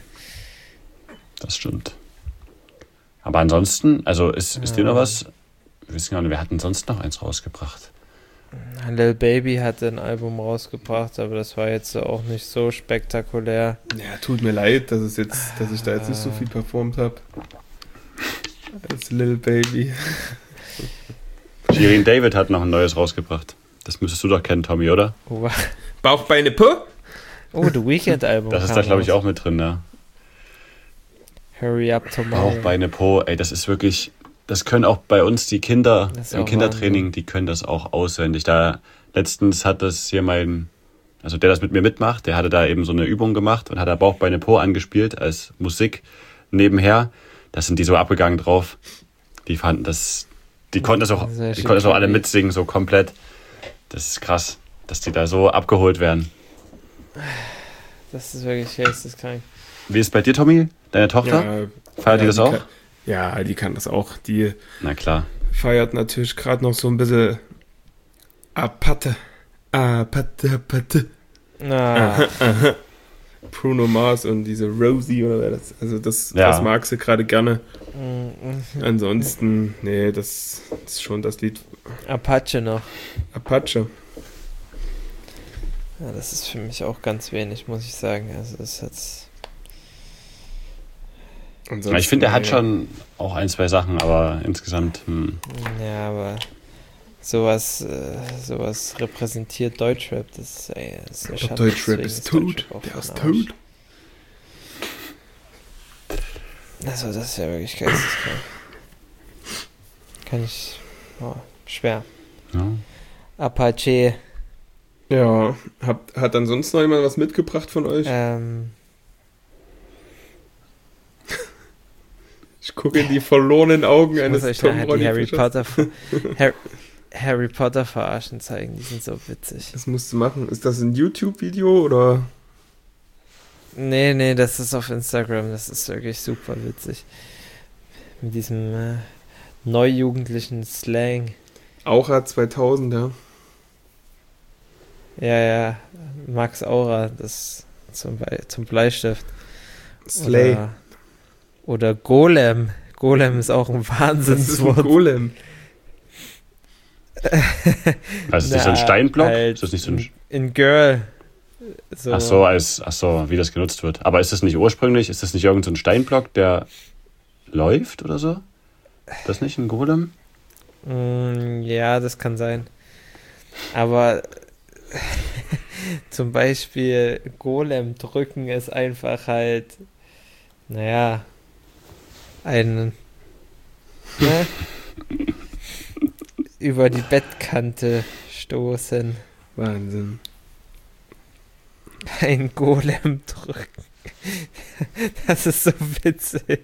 [SPEAKER 3] das stimmt. Aber ansonsten, also ist, ist dir noch
[SPEAKER 2] Ja.
[SPEAKER 3] was? Wir wissen gar nicht, wir hatten sonst noch eins rausgebracht.
[SPEAKER 2] Lil Baby hat ein Album rausgebracht, aber das war jetzt auch nicht so spektakulär.
[SPEAKER 1] Ja, tut mir leid, dass, es jetzt, dass ich da jetzt nicht so viel performt habe. Als Lil Baby.
[SPEAKER 3] Shirin David hat noch ein neues rausgebracht. Das müsstest du doch kennen, Tommy, oder?
[SPEAKER 2] Oh,
[SPEAKER 1] Bauch, Beine, Po?
[SPEAKER 2] oh The Weeknd-Album.
[SPEAKER 3] Das ist
[SPEAKER 2] kam
[SPEAKER 3] da, glaube ich,
[SPEAKER 2] raus.
[SPEAKER 3] auch mit drin, ne?
[SPEAKER 2] Hurry Up Tomorrow.
[SPEAKER 3] Bauch, Beine, Po, ey, das ist wirklich, das können auch bei uns die Kinder
[SPEAKER 2] Das ist
[SPEAKER 3] im
[SPEAKER 2] auch
[SPEAKER 3] Kindertraining, die können das auch auswendig. Da letztens hat das hier mein, also der das mit mir mitmacht, der hatte da eben so eine Übung gemacht und hat da Bauch, Beine, Po angespielt als Musik nebenher. Da sind die so abgegangen drauf. Die fanden das, die konnten das auch,
[SPEAKER 2] Sehr
[SPEAKER 3] die
[SPEAKER 2] schön
[SPEAKER 3] konnten das auch alle
[SPEAKER 2] creepy.
[SPEAKER 3] mitsingen, so komplett. Das ist krass, dass die da so abgeholt werden.
[SPEAKER 2] Das ist wirklich geisteskrank.
[SPEAKER 3] Wie ist es bei dir, Tommy? Deine Tochter?
[SPEAKER 1] Ja,
[SPEAKER 3] Feiert die
[SPEAKER 1] ja,
[SPEAKER 3] das auch?
[SPEAKER 1] Kann, ja, die kann das auch. Die
[SPEAKER 3] Na klar.
[SPEAKER 1] feiert natürlich gerade noch so ein bisschen Apate. Apate, Apate.
[SPEAKER 2] Ah,
[SPEAKER 1] Bruno Mars und diese Rosie oder wer das. Also das,
[SPEAKER 3] Ja.
[SPEAKER 1] das mag sie gerade gerne.
[SPEAKER 2] mm,
[SPEAKER 1] Ansonsten, nee, das ist schon das Lied
[SPEAKER 2] Apache noch.
[SPEAKER 1] Apache.
[SPEAKER 2] Ja, das ist für mich auch ganz wenig, muss ich sagen. Also das ist jetzt...
[SPEAKER 1] Ansonsten,
[SPEAKER 3] Ja, ich finde, er hat
[SPEAKER 1] nee.
[SPEAKER 3] schon auch ein, zwei Sachen, aber insgesamt, hm.
[SPEAKER 2] Ja, aber sowas, äh, sowas repräsentiert Deutschrap. Das ist, ey, das ist eine
[SPEAKER 1] Ich glaub,
[SPEAKER 2] Schande.
[SPEAKER 1] Deutschrap
[SPEAKER 2] Deswegen
[SPEAKER 1] ist tot.
[SPEAKER 2] Deutschrap auch
[SPEAKER 1] Der
[SPEAKER 2] für
[SPEAKER 1] ist
[SPEAKER 2] den Arsch.
[SPEAKER 1] tot.
[SPEAKER 2] Also das ist ja wirklich geisteskrank. Kann ich... Oh, schwer.
[SPEAKER 3] Ja.
[SPEAKER 2] Apache.
[SPEAKER 1] Ja, hat, hat ansonsten noch jemand was mitgebracht von euch?
[SPEAKER 2] Ähm,
[SPEAKER 1] Ich gucke in die verlorenen Augen
[SPEAKER 2] ich
[SPEAKER 1] eines
[SPEAKER 2] muss euch
[SPEAKER 1] Tom
[SPEAKER 2] nachher die
[SPEAKER 1] Ronny
[SPEAKER 2] Harry
[SPEAKER 1] Fischers.
[SPEAKER 2] Potter, Harry, Harry Potter verarschen zeigen. Die sind so witzig.
[SPEAKER 1] Das musst du machen. Ist das ein YouTube-Video oder?
[SPEAKER 2] Nee, nee, das ist auf Instagram. Das ist wirklich super witzig. Mit diesem äh, neujugendlichen Slang.
[SPEAKER 1] Aura zweitausend, ja.
[SPEAKER 2] Ja, ja. Max Aura, das zum, Be zum Bleistift.
[SPEAKER 1] Slay.
[SPEAKER 2] Oder, oder Golem. Golem ist auch ein
[SPEAKER 1] Das ist ein
[SPEAKER 2] Wahnsinnswort.
[SPEAKER 1] Golem.
[SPEAKER 3] Also ist das so ein
[SPEAKER 2] Na,
[SPEAKER 3] Steinblock?
[SPEAKER 2] halt
[SPEAKER 3] Ist das nicht so ein,
[SPEAKER 2] in, in Girl. So.
[SPEAKER 3] ach so, als, ach so, wie das genutzt wird. Aber ist das nicht ursprünglich, ist das nicht irgendein so ein Steinblock, der läuft oder so? Ist das nicht ein Golem?
[SPEAKER 2] Mm, ja, das kann sein. Aber zum Beispiel Golem drücken ist einfach halt, naja, ein ne? über die Bettkante stoßen.
[SPEAKER 1] Wahnsinn.
[SPEAKER 2] Ein Golem drücken. Das ist so witzig.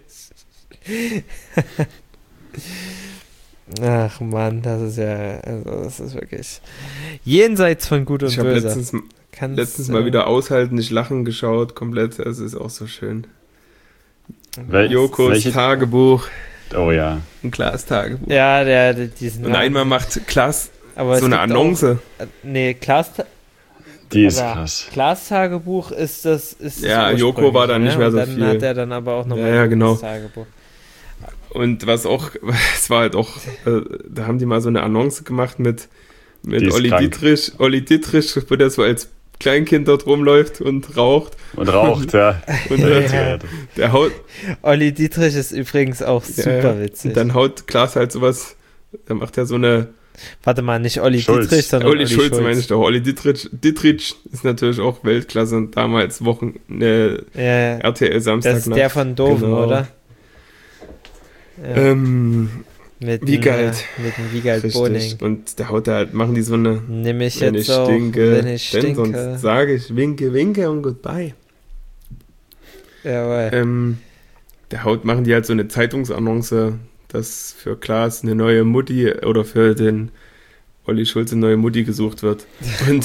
[SPEAKER 2] Ach Mann, das ist ja, also das ist wirklich jenseits von Gut und
[SPEAKER 1] Ich habe
[SPEAKER 2] Böse.
[SPEAKER 1] letztens,
[SPEAKER 2] Kannst,
[SPEAKER 1] letztens
[SPEAKER 2] äh,
[SPEAKER 1] mal wieder aushalten, nicht lachen geschaut, komplett. Es ist auch so schön.
[SPEAKER 3] Wel
[SPEAKER 1] Jokos
[SPEAKER 3] welche-
[SPEAKER 1] Tagebuch,
[SPEAKER 3] Oh ja.
[SPEAKER 1] ein Klaas-Tagebuch.
[SPEAKER 2] Ja, der, der diesen
[SPEAKER 1] Und einmal macht Klaas
[SPEAKER 2] aber
[SPEAKER 1] so
[SPEAKER 2] es
[SPEAKER 1] eine
[SPEAKER 2] gibt
[SPEAKER 1] Annonce.
[SPEAKER 2] Auch, nee, Klaas,
[SPEAKER 3] Die ist
[SPEAKER 2] aber
[SPEAKER 3] krass.
[SPEAKER 2] Klaas Tagebuch ist das. Ist
[SPEAKER 1] Ja,
[SPEAKER 2] das
[SPEAKER 1] Joko war da
[SPEAKER 2] ursprüngliche,
[SPEAKER 1] nicht mehr
[SPEAKER 2] Und
[SPEAKER 1] so
[SPEAKER 2] dann
[SPEAKER 1] viel.
[SPEAKER 2] hat er dann aber auch nochmal
[SPEAKER 1] Ja, ja,
[SPEAKER 2] ein
[SPEAKER 1] genau.
[SPEAKER 2] Tagebuch.
[SPEAKER 1] Und was auch, es war halt auch, äh, da haben die mal so eine Annonce gemacht mit,
[SPEAKER 3] Die
[SPEAKER 1] mit
[SPEAKER 3] ist
[SPEAKER 1] Olli
[SPEAKER 3] krank.
[SPEAKER 1] Dietrich. Olli Dietrich, wo der so als Kleinkind dort rumläuft und raucht.
[SPEAKER 3] Und raucht, ja.
[SPEAKER 1] Und
[SPEAKER 3] Ja,
[SPEAKER 1] äh,
[SPEAKER 3] ja.
[SPEAKER 1] der haut,
[SPEAKER 2] Olli Dietrich ist übrigens auch super
[SPEAKER 1] ja,
[SPEAKER 2] witzig.
[SPEAKER 1] und dann haut Klaas halt sowas, da macht er so eine,
[SPEAKER 2] Warte mal, nicht Olli
[SPEAKER 3] Schulz.
[SPEAKER 2] Dietrich, sondern
[SPEAKER 1] Olli
[SPEAKER 2] Olli
[SPEAKER 1] Schulz,
[SPEAKER 2] Schulz.
[SPEAKER 1] meine ich doch. Olli Dietrich, Dietrich ist natürlich auch Weltklasse und damals Wochen, ne,
[SPEAKER 2] Ja, ja.
[SPEAKER 1] R T L Samstag.
[SPEAKER 2] Das ist der von Doofen,
[SPEAKER 1] Genau.
[SPEAKER 2] oder? Ja,
[SPEAKER 1] Ähm,
[SPEAKER 2] mit
[SPEAKER 1] Wiegald.
[SPEAKER 2] Dem, äh, mit dem Wiegald Boning.
[SPEAKER 1] richtig. Und der haut da halt, machen die so eine,
[SPEAKER 2] Nimm ich
[SPEAKER 1] wenn
[SPEAKER 2] jetzt
[SPEAKER 1] ich
[SPEAKER 2] auch,
[SPEAKER 1] stinke,
[SPEAKER 2] wenn ich
[SPEAKER 1] denn
[SPEAKER 2] stinke.
[SPEAKER 1] sonst sage ich winke, winke und goodbye.
[SPEAKER 2] Jawohl.
[SPEAKER 1] Ähm, der haut, machen die halt so eine Zeitungsannonce, dass für Klaas eine neue Mutti oder für den Olli Schulz eine neue Mutti gesucht wird. Und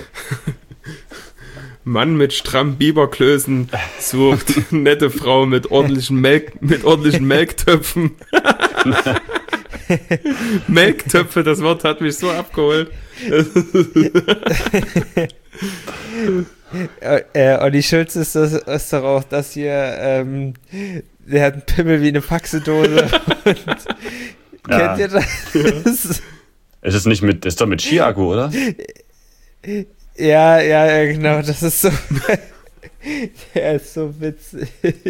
[SPEAKER 1] Mann mit strammen Biberklößen sucht nette Frau mit ordentlichen Melk, mit ordentlichen Melktöpfen. Melktöpfe, das Wort hat mich so abgeholt.
[SPEAKER 2] Äh, äh, Olli Schulz ist, das, ist doch auch das hier, ähm, der hat einen Pimmel wie eine Faxedose. Und
[SPEAKER 3] Ja.
[SPEAKER 2] kennt ihr das?
[SPEAKER 3] Es ist nicht mit, ist doch mit Ski-Akku, oder?
[SPEAKER 2] Ja, ja, ja, genau, das ist so. Der ist so witzig.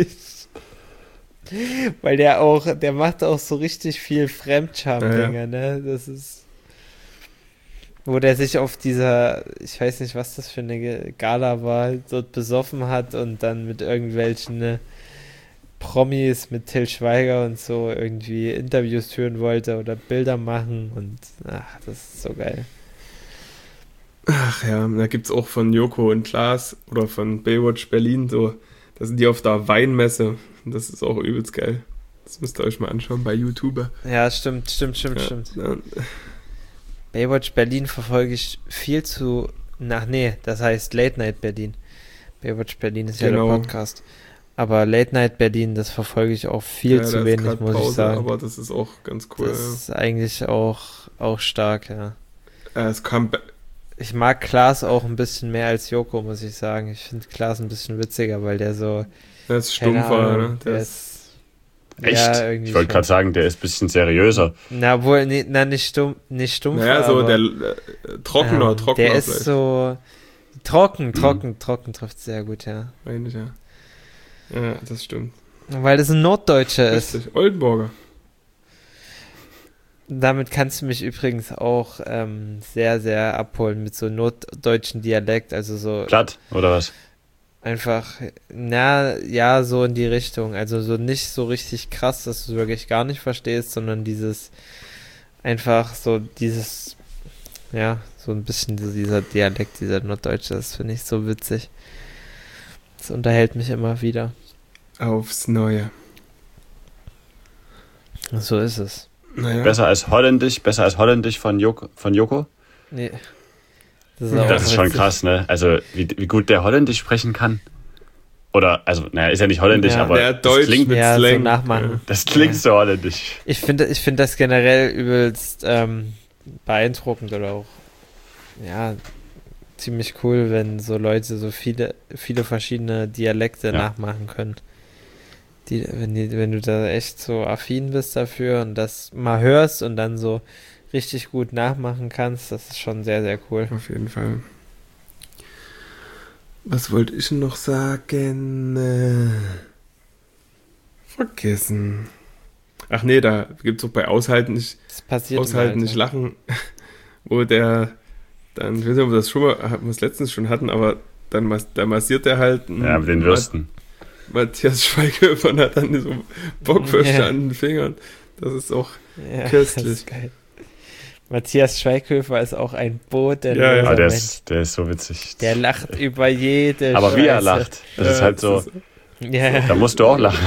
[SPEAKER 2] Weil der auch, der macht auch so richtig viel Fremdscham-Dinger,
[SPEAKER 1] Ja,
[SPEAKER 2] ne? Das ist. Wo der sich auf dieser, ich weiß nicht, was das für eine Gala war, dort besoffen hat und dann mit irgendwelchen ne, Promis, mit Till Schweiger und so irgendwie Interviews führen wollte oder Bilder machen und ach, das ist so geil.
[SPEAKER 1] Ach ja, da gibt's auch von Joko und Klaas oder von Baywatch Berlin so, da sind die auf der Weinmesse und das ist auch übelst geil. Das müsst ihr euch mal anschauen bei YouTube.
[SPEAKER 2] Ja, stimmt, stimmt, stimmt,
[SPEAKER 1] Ja,
[SPEAKER 2] stimmt.
[SPEAKER 1] ja.
[SPEAKER 2] Baywatch Berlin verfolge ich viel zu. Ach nee, das heißt Late Night Berlin. Baywatch Berlin ist ja
[SPEAKER 1] Genau.
[SPEAKER 2] der Podcast. Aber Late Night Berlin, das verfolge ich auch viel
[SPEAKER 1] Ja,
[SPEAKER 2] zu
[SPEAKER 1] da ist
[SPEAKER 2] wenig,
[SPEAKER 1] grad
[SPEAKER 2] muss
[SPEAKER 1] Pause,
[SPEAKER 2] ich sagen.
[SPEAKER 1] Aber das ist auch ganz cool.
[SPEAKER 2] Das ist eigentlich auch, auch stark, ja.
[SPEAKER 1] Ja. Äh, es kam, be-
[SPEAKER 2] Ich mag Klaas auch ein bisschen mehr als Joko, muss ich sagen. Ich finde Klaas ein bisschen witziger, weil der so.
[SPEAKER 1] der ist
[SPEAKER 2] keine
[SPEAKER 1] stumpfer,
[SPEAKER 2] Ahnung,
[SPEAKER 1] ne?
[SPEAKER 2] Der
[SPEAKER 1] Der
[SPEAKER 2] ist.
[SPEAKER 3] Echt?
[SPEAKER 2] Ja, irgendwie
[SPEAKER 3] ich wollte
[SPEAKER 2] schon.
[SPEAKER 3] gerade sagen, der ist ein bisschen seriöser.
[SPEAKER 2] Na, wohl, nee, na, nicht stumpf, nicht stumpf.
[SPEAKER 1] naja, so
[SPEAKER 2] aber,
[SPEAKER 1] der äh, trockener,
[SPEAKER 2] ähm,
[SPEAKER 1] trockener
[SPEAKER 2] Der ist
[SPEAKER 1] vielleicht.
[SPEAKER 2] so. Trocken, trocken, trocken trifft sehr gut, ja.
[SPEAKER 1] Eigentlich, ja. Ja, das stimmt.
[SPEAKER 2] Weil das ein Norddeutscher ist.
[SPEAKER 1] Richtig. Oldenburger.
[SPEAKER 2] Damit kannst du mich übrigens auch ähm, sehr, sehr abholen mit so norddeutschen Dialekt, also so
[SPEAKER 3] Platt, oder was?
[SPEAKER 2] einfach, na, ja, so in die Richtung, also so nicht so richtig krass, dass du es wirklich gar nicht verstehst, sondern dieses, einfach so dieses, ja, so ein bisschen so dieser Dialekt, dieser Norddeutsche, das finde ich so witzig. Das unterhält mich immer wieder.
[SPEAKER 1] Aufs Neue.
[SPEAKER 2] So ist es.
[SPEAKER 1] Naja.
[SPEAKER 3] Besser als Holländisch, besser als Holländisch von Joko? Von Joko?
[SPEAKER 2] Nee. Das
[SPEAKER 1] Ja,
[SPEAKER 2] auch
[SPEAKER 3] Das ist schon
[SPEAKER 2] witzig.
[SPEAKER 3] krass, ne? Also, wie, wie gut der Holländisch sprechen kann. Oder, also, naja, ist ja nicht Holländisch,
[SPEAKER 2] Ja.
[SPEAKER 3] aber
[SPEAKER 1] Der
[SPEAKER 3] das
[SPEAKER 1] Deutsch
[SPEAKER 3] klingt,
[SPEAKER 1] mit
[SPEAKER 2] Ja, so
[SPEAKER 1] Slang.
[SPEAKER 2] nachmachen.
[SPEAKER 3] das klingt
[SPEAKER 2] Ja.
[SPEAKER 3] so holländisch.
[SPEAKER 2] Ich finde ich finde das generell übelst ähm, beeindruckend oder auch ja ziemlich cool, wenn so Leute so viele viele verschiedene Dialekte
[SPEAKER 3] Ja.
[SPEAKER 2] nachmachen können. Die, wenn, die, wenn du da echt so affin bist dafür und das mal hörst und dann so richtig gut nachmachen kannst, das ist schon sehr, sehr cool.
[SPEAKER 1] Auf jeden Fall. Was wollte ich noch sagen? Äh, vergessen. Ach nee, da gibt es auch bei Aushalten nicht,
[SPEAKER 2] Das passiert im
[SPEAKER 1] Aushalten nicht
[SPEAKER 2] Alter.
[SPEAKER 1] lachen, wo der dann, ich weiß nicht, ob wir das schon mal, haben wir es letztens schon hatten, aber dann mas, da massiert er halt einen
[SPEAKER 3] Ja, mit den Würsten.
[SPEAKER 1] Matthias Schweighöfer und hat dann so Bockwürste
[SPEAKER 2] Ja.
[SPEAKER 1] an den Fingern. Das ist auch
[SPEAKER 2] Ja,
[SPEAKER 1] köstlich.
[SPEAKER 2] das ist geil. Matthias Schweighöfer ist auch ein bodenloser
[SPEAKER 1] Ja, ja.
[SPEAKER 3] Ah, der,
[SPEAKER 2] Mensch.
[SPEAKER 3] ist, der ist so witzig.
[SPEAKER 2] Der lacht über jede
[SPEAKER 3] Aber wie er
[SPEAKER 2] Scheiße.
[SPEAKER 3] lacht, das
[SPEAKER 1] Ja,
[SPEAKER 3] ist halt
[SPEAKER 1] das
[SPEAKER 3] so,
[SPEAKER 1] ist-
[SPEAKER 2] Ja,
[SPEAKER 3] da musst du auch lachen.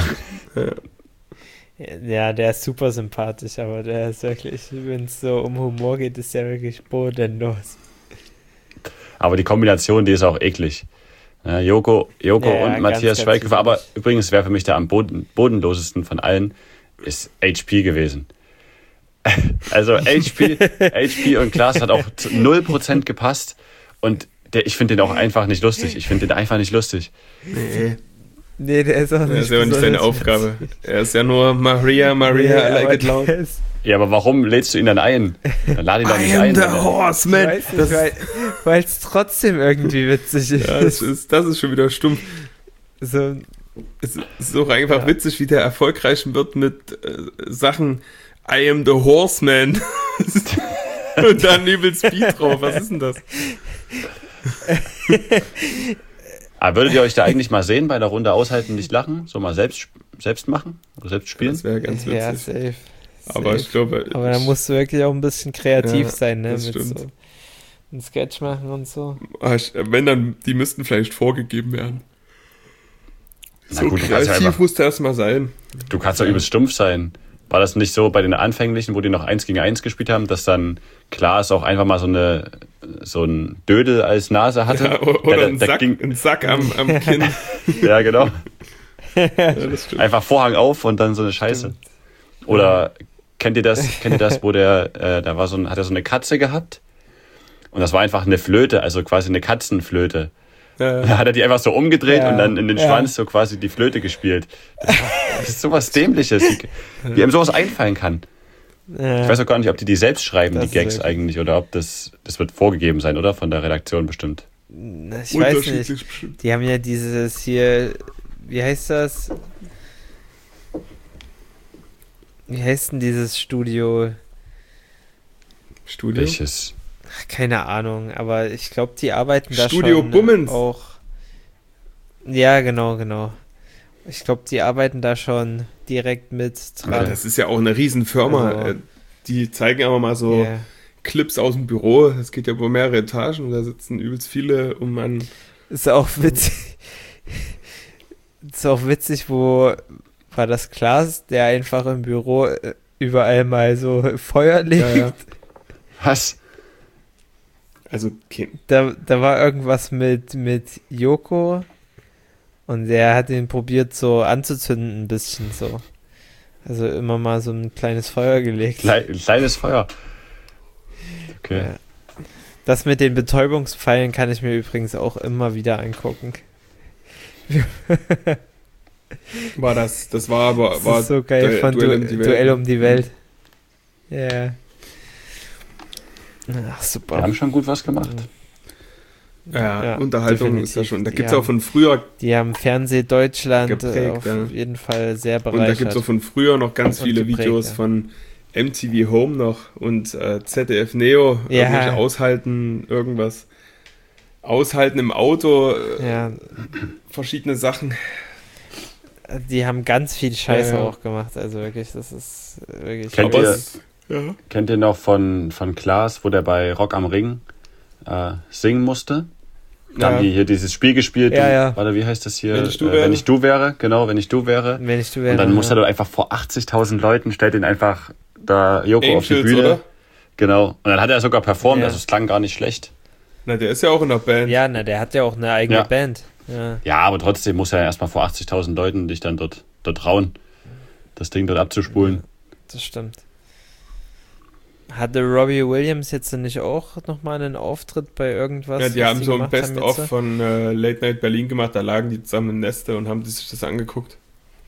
[SPEAKER 2] ja, der ist super sympathisch, aber der ist wirklich, wenn es so um Humor geht, ist der wirklich bodenlos.
[SPEAKER 3] Aber die Kombination, die ist auch eklig. Ja, Joko, Joko
[SPEAKER 2] Ja, ja,
[SPEAKER 3] und
[SPEAKER 2] ganz,
[SPEAKER 3] Matthias
[SPEAKER 2] ganz
[SPEAKER 3] Schweighöfer, aber
[SPEAKER 2] eklig.
[SPEAKER 3] übrigens, wer für mich der am boden, bodenlosesten von allen ist H P gewesen. Also H P, H P und Klaas hat auch zu null Prozent gepasst und der, ich finde den auch einfach nicht lustig. Ich finde den einfach nicht lustig.
[SPEAKER 1] Nee,
[SPEAKER 2] Nee, der ist auch nicht
[SPEAKER 1] das ist ja auch nicht seine
[SPEAKER 2] besonders
[SPEAKER 1] Aufgabe. Er ist ja nur Maria, Maria, I
[SPEAKER 2] Nee,
[SPEAKER 1] like
[SPEAKER 2] aber
[SPEAKER 1] it loud.
[SPEAKER 2] der ist-
[SPEAKER 3] Ja, aber warum lädst du ihn dann ein? Dann lade ihn doch
[SPEAKER 1] I
[SPEAKER 3] nicht
[SPEAKER 1] am
[SPEAKER 3] ein.
[SPEAKER 1] the
[SPEAKER 3] wenn er-
[SPEAKER 1] horseman.
[SPEAKER 2] Ich weiß
[SPEAKER 1] Das,
[SPEAKER 2] nicht, weil es trotzdem irgendwie witzig ist.
[SPEAKER 1] ja, das, ist, das ist schon wieder stumpf.
[SPEAKER 2] So,
[SPEAKER 1] Es ist auch einfach
[SPEAKER 2] Ja.
[SPEAKER 1] witzig, wie der erfolgreich wird mit äh, Sachen I am the horseman. Und dann übelst Beat drauf. Was ist denn das?
[SPEAKER 3] Aber würdet ihr euch da eigentlich mal sehen bei der Runde aushalten, nicht lachen? So mal selbst, selbst machen oder selbst spielen?
[SPEAKER 1] Das wäre ganz
[SPEAKER 2] ja,
[SPEAKER 1] witzig.
[SPEAKER 2] safe.
[SPEAKER 1] Aber
[SPEAKER 2] safe.
[SPEAKER 1] ich glaube,
[SPEAKER 2] Aber da musst du wirklich auch ein bisschen kreativ
[SPEAKER 1] Ja,
[SPEAKER 2] sein, ne?
[SPEAKER 1] das
[SPEAKER 2] Mit
[SPEAKER 1] stimmt.
[SPEAKER 2] so einem Sketch machen und so.
[SPEAKER 1] ah, ich, wenn dann, die müssten vielleicht vorgegeben werden.
[SPEAKER 3] Na
[SPEAKER 1] So
[SPEAKER 3] gut, du kannst ja
[SPEAKER 1] kreativ
[SPEAKER 3] einfach-
[SPEAKER 1] muss der erstmal sein.
[SPEAKER 3] Du kannst doch übelst stumpf sein. War das nicht so bei den Anfänglichen, wo die noch eins gegen eins gespielt haben, dass dann Klaas auch einfach mal so eine so ein Dödel als Nase hatte?
[SPEAKER 1] Ja, o- oder
[SPEAKER 3] Der-
[SPEAKER 1] ein
[SPEAKER 3] der
[SPEAKER 1] Sack,
[SPEAKER 3] ging-
[SPEAKER 1] ein Sack am, am Kinn.
[SPEAKER 3] Ja, genau.
[SPEAKER 1] Ja, das stimmt.
[SPEAKER 3] Einfach Vorhang auf und dann so eine Scheiße. Oder kennt ihr das, kennt ihr das, wo der, äh, da war so ein, hat er so eine Katze gehabt? Und das war einfach eine Flöte, also quasi eine Katzenflöte.
[SPEAKER 1] Ja,
[SPEAKER 3] Da hat er die einfach so umgedreht
[SPEAKER 2] Ja,
[SPEAKER 3] und dann in den
[SPEAKER 2] ja.
[SPEAKER 3] Schwanz so quasi die Flöte gespielt. Das, das ist sowas Dämliches, wie, wie ihm sowas einfallen kann.
[SPEAKER 2] Ja.
[SPEAKER 3] Ich weiß auch gar nicht, ob die die selbst schreiben,
[SPEAKER 2] Das
[SPEAKER 3] die
[SPEAKER 2] ist
[SPEAKER 3] Gags
[SPEAKER 2] wirklich-
[SPEAKER 3] eigentlich, oder ob das, das wird vorgegeben sein, oder? Von der Redaktion bestimmt.
[SPEAKER 2] Na, ich weiß nicht.
[SPEAKER 1] unterschiedlich bestimmt.
[SPEAKER 2] Die haben ja dieses hier, wie heißt das? Wie heißt denn dieses Studio?
[SPEAKER 1] Studio.
[SPEAKER 3] Welches?
[SPEAKER 2] Ach, keine Ahnung, aber ich glaube, die arbeiten da
[SPEAKER 1] Studio
[SPEAKER 2] schon
[SPEAKER 1] Bummens.
[SPEAKER 2] auch. Ja, genau, genau. Ich glaube, die arbeiten da schon direkt mit
[SPEAKER 1] Ja,
[SPEAKER 2] dran.
[SPEAKER 1] das ist ja auch eine Riesenfirma.
[SPEAKER 2] Also-
[SPEAKER 1] Äh, Die zeigen aber mal so
[SPEAKER 2] Ja.
[SPEAKER 1] Clips aus dem Büro. Es geht ja über mehrere Etagen und da sitzen übelst viele um an.
[SPEAKER 2] Ist auch witzig. Ist auch witzig, wo war das Klaas, der einfach im Büro äh, überall mal so Feuer legt.
[SPEAKER 1] Ja, ja.
[SPEAKER 3] Was?
[SPEAKER 1] Also, okay.
[SPEAKER 2] Da, da war irgendwas mit, mit Joko und der hat ihn probiert so anzuzünden ein bisschen so. Also immer mal so ein kleines Feuer gelegt.
[SPEAKER 3] Klei- Ein kleines Feuer. Okay.
[SPEAKER 2] Ja. Das mit den Betäubungspfeilen kann ich mir übrigens auch immer wieder angucken.
[SPEAKER 1] War das, das war aber,
[SPEAKER 2] Das
[SPEAKER 1] war
[SPEAKER 2] ist so geil
[SPEAKER 1] Duell-
[SPEAKER 2] von
[SPEAKER 1] Duell
[SPEAKER 2] Duell,
[SPEAKER 1] um die Welt.
[SPEAKER 2] Duell um die Welt. Ja. Ach, super.
[SPEAKER 3] Wir haben schon gut was gemacht.
[SPEAKER 1] ja,
[SPEAKER 2] Ja,
[SPEAKER 1] Unterhaltung ist ja
[SPEAKER 2] definitiv.
[SPEAKER 1] schon. Da
[SPEAKER 2] Die
[SPEAKER 1] gibt es auch
[SPEAKER 2] haben-
[SPEAKER 1] von früher,
[SPEAKER 2] Die haben Fernseh Deutschland äh,
[SPEAKER 1] Geprägt,
[SPEAKER 2] auf
[SPEAKER 1] ja.
[SPEAKER 2] jeden Fall sehr
[SPEAKER 1] und da
[SPEAKER 2] bereichert.
[SPEAKER 1] gibt es auch von früher noch ganz
[SPEAKER 2] Und
[SPEAKER 1] viele
[SPEAKER 2] geprägt,
[SPEAKER 1] Videos
[SPEAKER 2] ja.
[SPEAKER 1] von M T V Home noch und äh, Z D F Neo,
[SPEAKER 2] Ja.
[SPEAKER 1] irgendwelche Aushalten, irgendwas. Aushalten im Auto, äh,
[SPEAKER 2] Ja,
[SPEAKER 1] verschiedene Sachen.
[SPEAKER 2] die haben ganz viel Scheiße
[SPEAKER 1] Ja, ja.
[SPEAKER 2] auch gemacht. Also wirklich, das ist wirklich.
[SPEAKER 3] Kennt
[SPEAKER 1] Aber
[SPEAKER 3] ihr-
[SPEAKER 1] es, ja.
[SPEAKER 3] Kennt ihr noch von, von Klaas, wo der bei Rock am Ring äh, singen musste? Da
[SPEAKER 1] Ja.
[SPEAKER 3] haben die hier dieses Spiel gespielt.
[SPEAKER 2] Ja,
[SPEAKER 3] und,
[SPEAKER 2] ja.
[SPEAKER 3] Warte, wie heißt das hier?
[SPEAKER 1] Wenn ich du
[SPEAKER 3] Äh,
[SPEAKER 1] wäre.
[SPEAKER 3] wenn ich du wäre, genau, wenn ich du wäre.
[SPEAKER 2] Wenn ich du wäre.
[SPEAKER 3] Und dann muss er
[SPEAKER 2] ja.
[SPEAKER 3] dort einfach vor achtzigtausend Leuten, stellt ihn einfach da Joko auf die
[SPEAKER 1] Angels,
[SPEAKER 3] Bühne.
[SPEAKER 1] oder?
[SPEAKER 3] Genau. Und dann hat er sogar performt,
[SPEAKER 2] Ja.
[SPEAKER 3] also es klang gar nicht schlecht.
[SPEAKER 1] Na, der ist ja auch in der Band.
[SPEAKER 2] Ja, na, der hat ja auch eine eigene
[SPEAKER 3] Ja.
[SPEAKER 2] Band. Ja.
[SPEAKER 3] Ja, aber trotzdem muss er erstmal vor achtzigtausend Leuten dich dann dort, dort trauen, das Ding dort abzuspulen.
[SPEAKER 2] Das stimmt. Hatte Robbie Williams jetzt nicht auch nochmal einen Auftritt bei irgendwas?
[SPEAKER 1] Ja, die
[SPEAKER 2] was
[SPEAKER 1] haben so ein
[SPEAKER 2] gemacht
[SPEAKER 1] Best-of
[SPEAKER 2] jetzt?
[SPEAKER 1] von äh, Late Night Berlin gemacht, da lagen die zusammen im Neste und haben die sich das angeguckt.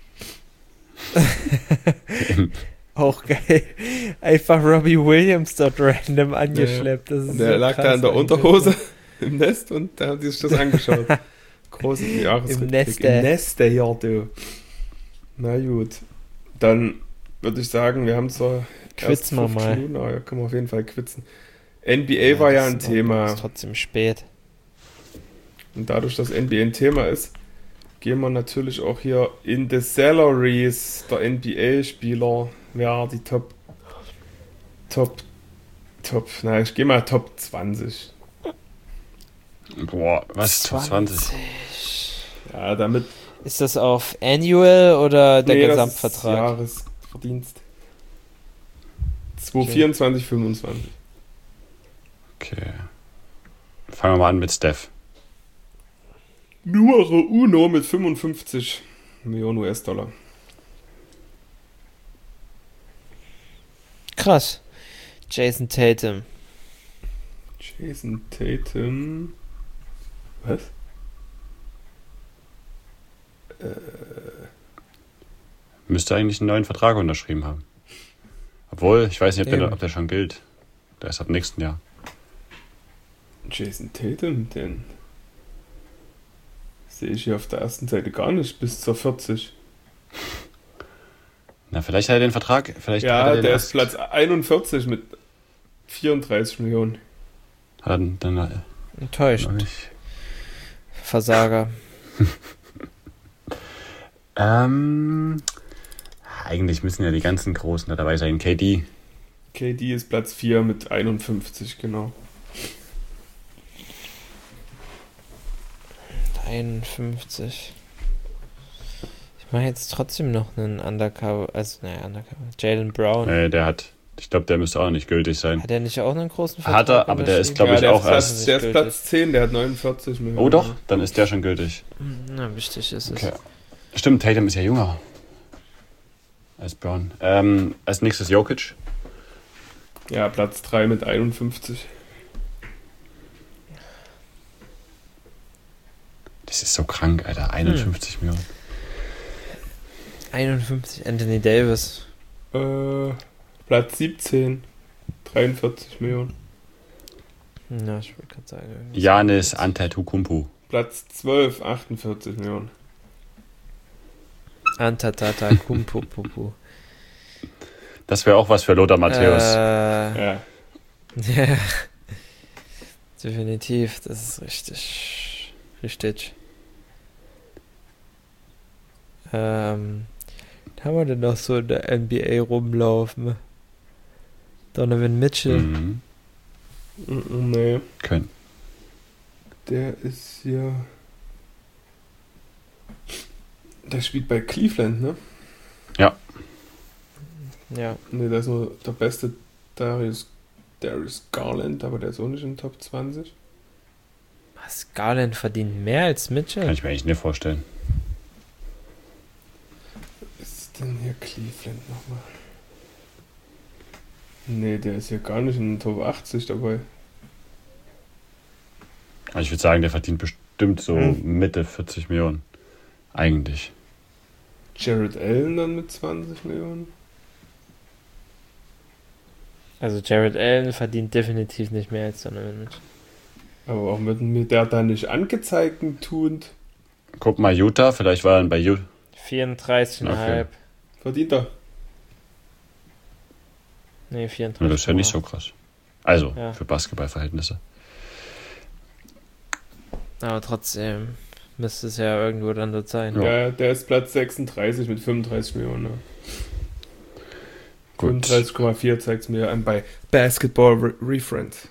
[SPEAKER 2] Auch geil. Einfach Robbie Williams dort random angeschleppt. Das ist
[SPEAKER 1] Und der
[SPEAKER 2] so
[SPEAKER 1] lag
[SPEAKER 2] krass
[SPEAKER 1] da in der
[SPEAKER 2] eigentlich.
[SPEAKER 1] Unterhose im Nest und da haben die sich das angeschaut. Großes Jahresrückblick.
[SPEAKER 2] Im Neste.
[SPEAKER 1] Im Neste, ja, du. Na gut. Dann würde ich sagen, wir haben zwar erst
[SPEAKER 2] Quitzen wir
[SPEAKER 1] fünf
[SPEAKER 2] mal.
[SPEAKER 1] Minuten, aber ja, können wir auf jeden Fall quitzen. N B A war ja
[SPEAKER 2] das
[SPEAKER 1] ein
[SPEAKER 2] ist noch-
[SPEAKER 1] Thema.
[SPEAKER 2] Ist trotzdem spät.
[SPEAKER 1] Und dadurch, dass N B A ein Thema ist, gehen wir natürlich auch hier in the salaries der N B A-Spieler. Wer die Top, Top Top, na, ich gehe mal Top zwanzig.
[SPEAKER 3] Boah, was? Top zwanzig?
[SPEAKER 1] Ja, damit.
[SPEAKER 2] Ist das auf Annual oder der
[SPEAKER 1] nee,
[SPEAKER 2] Gesamtvertrag?
[SPEAKER 1] Das ist Jahresverdienst. zwanzig vierundzwanzig, fünfundzwanzig.
[SPEAKER 3] Okay. Fangen wir mal an mit Steph.
[SPEAKER 1] Numero uno mit fünfundfünfzig Millionen U S-Dollar.
[SPEAKER 2] Krass. Jason Tatum.
[SPEAKER 1] Jason Tatum. Was? Äh.
[SPEAKER 3] Müsste eigentlich einen neuen Vertrag unterschrieben haben. Obwohl, ich weiß nicht, ob der,
[SPEAKER 2] Eben.
[SPEAKER 3] ob der schon gilt. Der ist ab nächsten Jahr.
[SPEAKER 1] Jason Tatum, den sehe ich hier auf der ersten Seite gar nicht, bis zur vierzig.
[SPEAKER 3] Na, vielleicht hat er den Vertrag. Vielleicht hat
[SPEAKER 1] Ja,
[SPEAKER 3] er den
[SPEAKER 1] der
[SPEAKER 3] erst-
[SPEAKER 1] ist Platz einundvierzig mit vierunddreißig Millionen.
[SPEAKER 3] Hat er dann, dann
[SPEAKER 2] Enttäuscht.
[SPEAKER 3] ich.
[SPEAKER 2] Versager.
[SPEAKER 3] Ähm, eigentlich müssen ja die ganzen Großen da dabei sein. K D.
[SPEAKER 1] K D ist Platz vier mit einundfünfzig, genau.
[SPEAKER 2] einundfünfzig. Ich mache jetzt trotzdem noch einen Undercover, also naja, Undercover. Jalen Brown.
[SPEAKER 3] Äh, der hat, ich glaube, der müsste auch nicht gültig sein.
[SPEAKER 2] Hat er nicht auch einen großen Vertrag?
[SPEAKER 3] Hat er, aber der ist, glaube
[SPEAKER 1] Ja,
[SPEAKER 3] ich,
[SPEAKER 1] der
[SPEAKER 3] auch
[SPEAKER 1] ist Platz,
[SPEAKER 3] erst.
[SPEAKER 1] der ist
[SPEAKER 2] Gültig.
[SPEAKER 1] Platz zehn, der hat neunundvierzig Millionen.
[SPEAKER 3] Oh doch, dann ist der schon gültig.
[SPEAKER 2] Na, wichtig ist es.
[SPEAKER 3] Okay. Stimmt, Tatum ist ja jünger als Brown. Ähm, als nächstes Jokic.
[SPEAKER 1] Ja, Platz drei mit einundfünfzig.
[SPEAKER 3] Das ist so krank, Alter. einundfünfzig
[SPEAKER 2] Hm.
[SPEAKER 3] Millionen.
[SPEAKER 2] einundfünfzig, Anthony Davis.
[SPEAKER 1] Äh, Platz siebzehn, dreiundvierzig Millionen.
[SPEAKER 2] Na, ich wollte gerade sagen. irgendwie
[SPEAKER 3] Giannis
[SPEAKER 2] so.
[SPEAKER 3] Antetokounmpo.
[SPEAKER 1] Platz zwölf, achtundvierzig Millionen.
[SPEAKER 2] Antatata Kumpupupu.
[SPEAKER 3] Das wäre auch was für Lothar Matthäus.
[SPEAKER 2] Äh,
[SPEAKER 1] Ja.
[SPEAKER 2] ja. Definitiv, das ist richtig. Richtig. Ähm, was haben wir denn noch so in der N B A rumlaufen? Donovan Mitchell.
[SPEAKER 3] Mhm.
[SPEAKER 1] Mm, Nee,
[SPEAKER 3] Können.
[SPEAKER 1] der ist ja. Der spielt bei Cleveland, ne?
[SPEAKER 2] Ja.
[SPEAKER 1] Ne, der ist nur der beste Darius, Darius Garland, aber der ist auch nicht in den Top zwanzig.
[SPEAKER 2] Was? Garland verdient mehr als
[SPEAKER 3] Kann
[SPEAKER 2] Mitchell?
[SPEAKER 3] ich mir eigentlich nicht vorstellen.
[SPEAKER 1] Was ist denn hier Cleveland nochmal? Ne, der ist ja gar nicht in den Top achtzig dabei.
[SPEAKER 3] Also ich würde sagen, der verdient bestimmt so
[SPEAKER 1] Mhm.
[SPEAKER 3] Mitte vierzig Millionen. Eigentlich.
[SPEAKER 1] Jared Allen dann mit zwanzig Millionen.
[SPEAKER 2] Also Jared Allen verdient definitiv nicht mehr als Donovan Mitchell.
[SPEAKER 1] Aber auch mit, mit der da nicht angezeigten tut,
[SPEAKER 3] Guck mal, Utah, vielleicht war er dann bei Utah.
[SPEAKER 2] vierunddreißig Komma fünf.
[SPEAKER 1] verdient er.
[SPEAKER 2] Nee, vierunddreißig.
[SPEAKER 3] Das ist ja nicht so krass. Also,
[SPEAKER 2] Ja.
[SPEAKER 3] für Basketballverhältnisse.
[SPEAKER 2] Aber trotzdem müsste es ja irgendwo dann dort sein.
[SPEAKER 3] Ja.
[SPEAKER 1] Ja, der ist Platz sechsunddreißig mit fünfunddreißig Millionen. Ne?
[SPEAKER 3] Gut.
[SPEAKER 1] fünfunddreißig Komma vier zeigt es mir an bei Basketball Re Reference.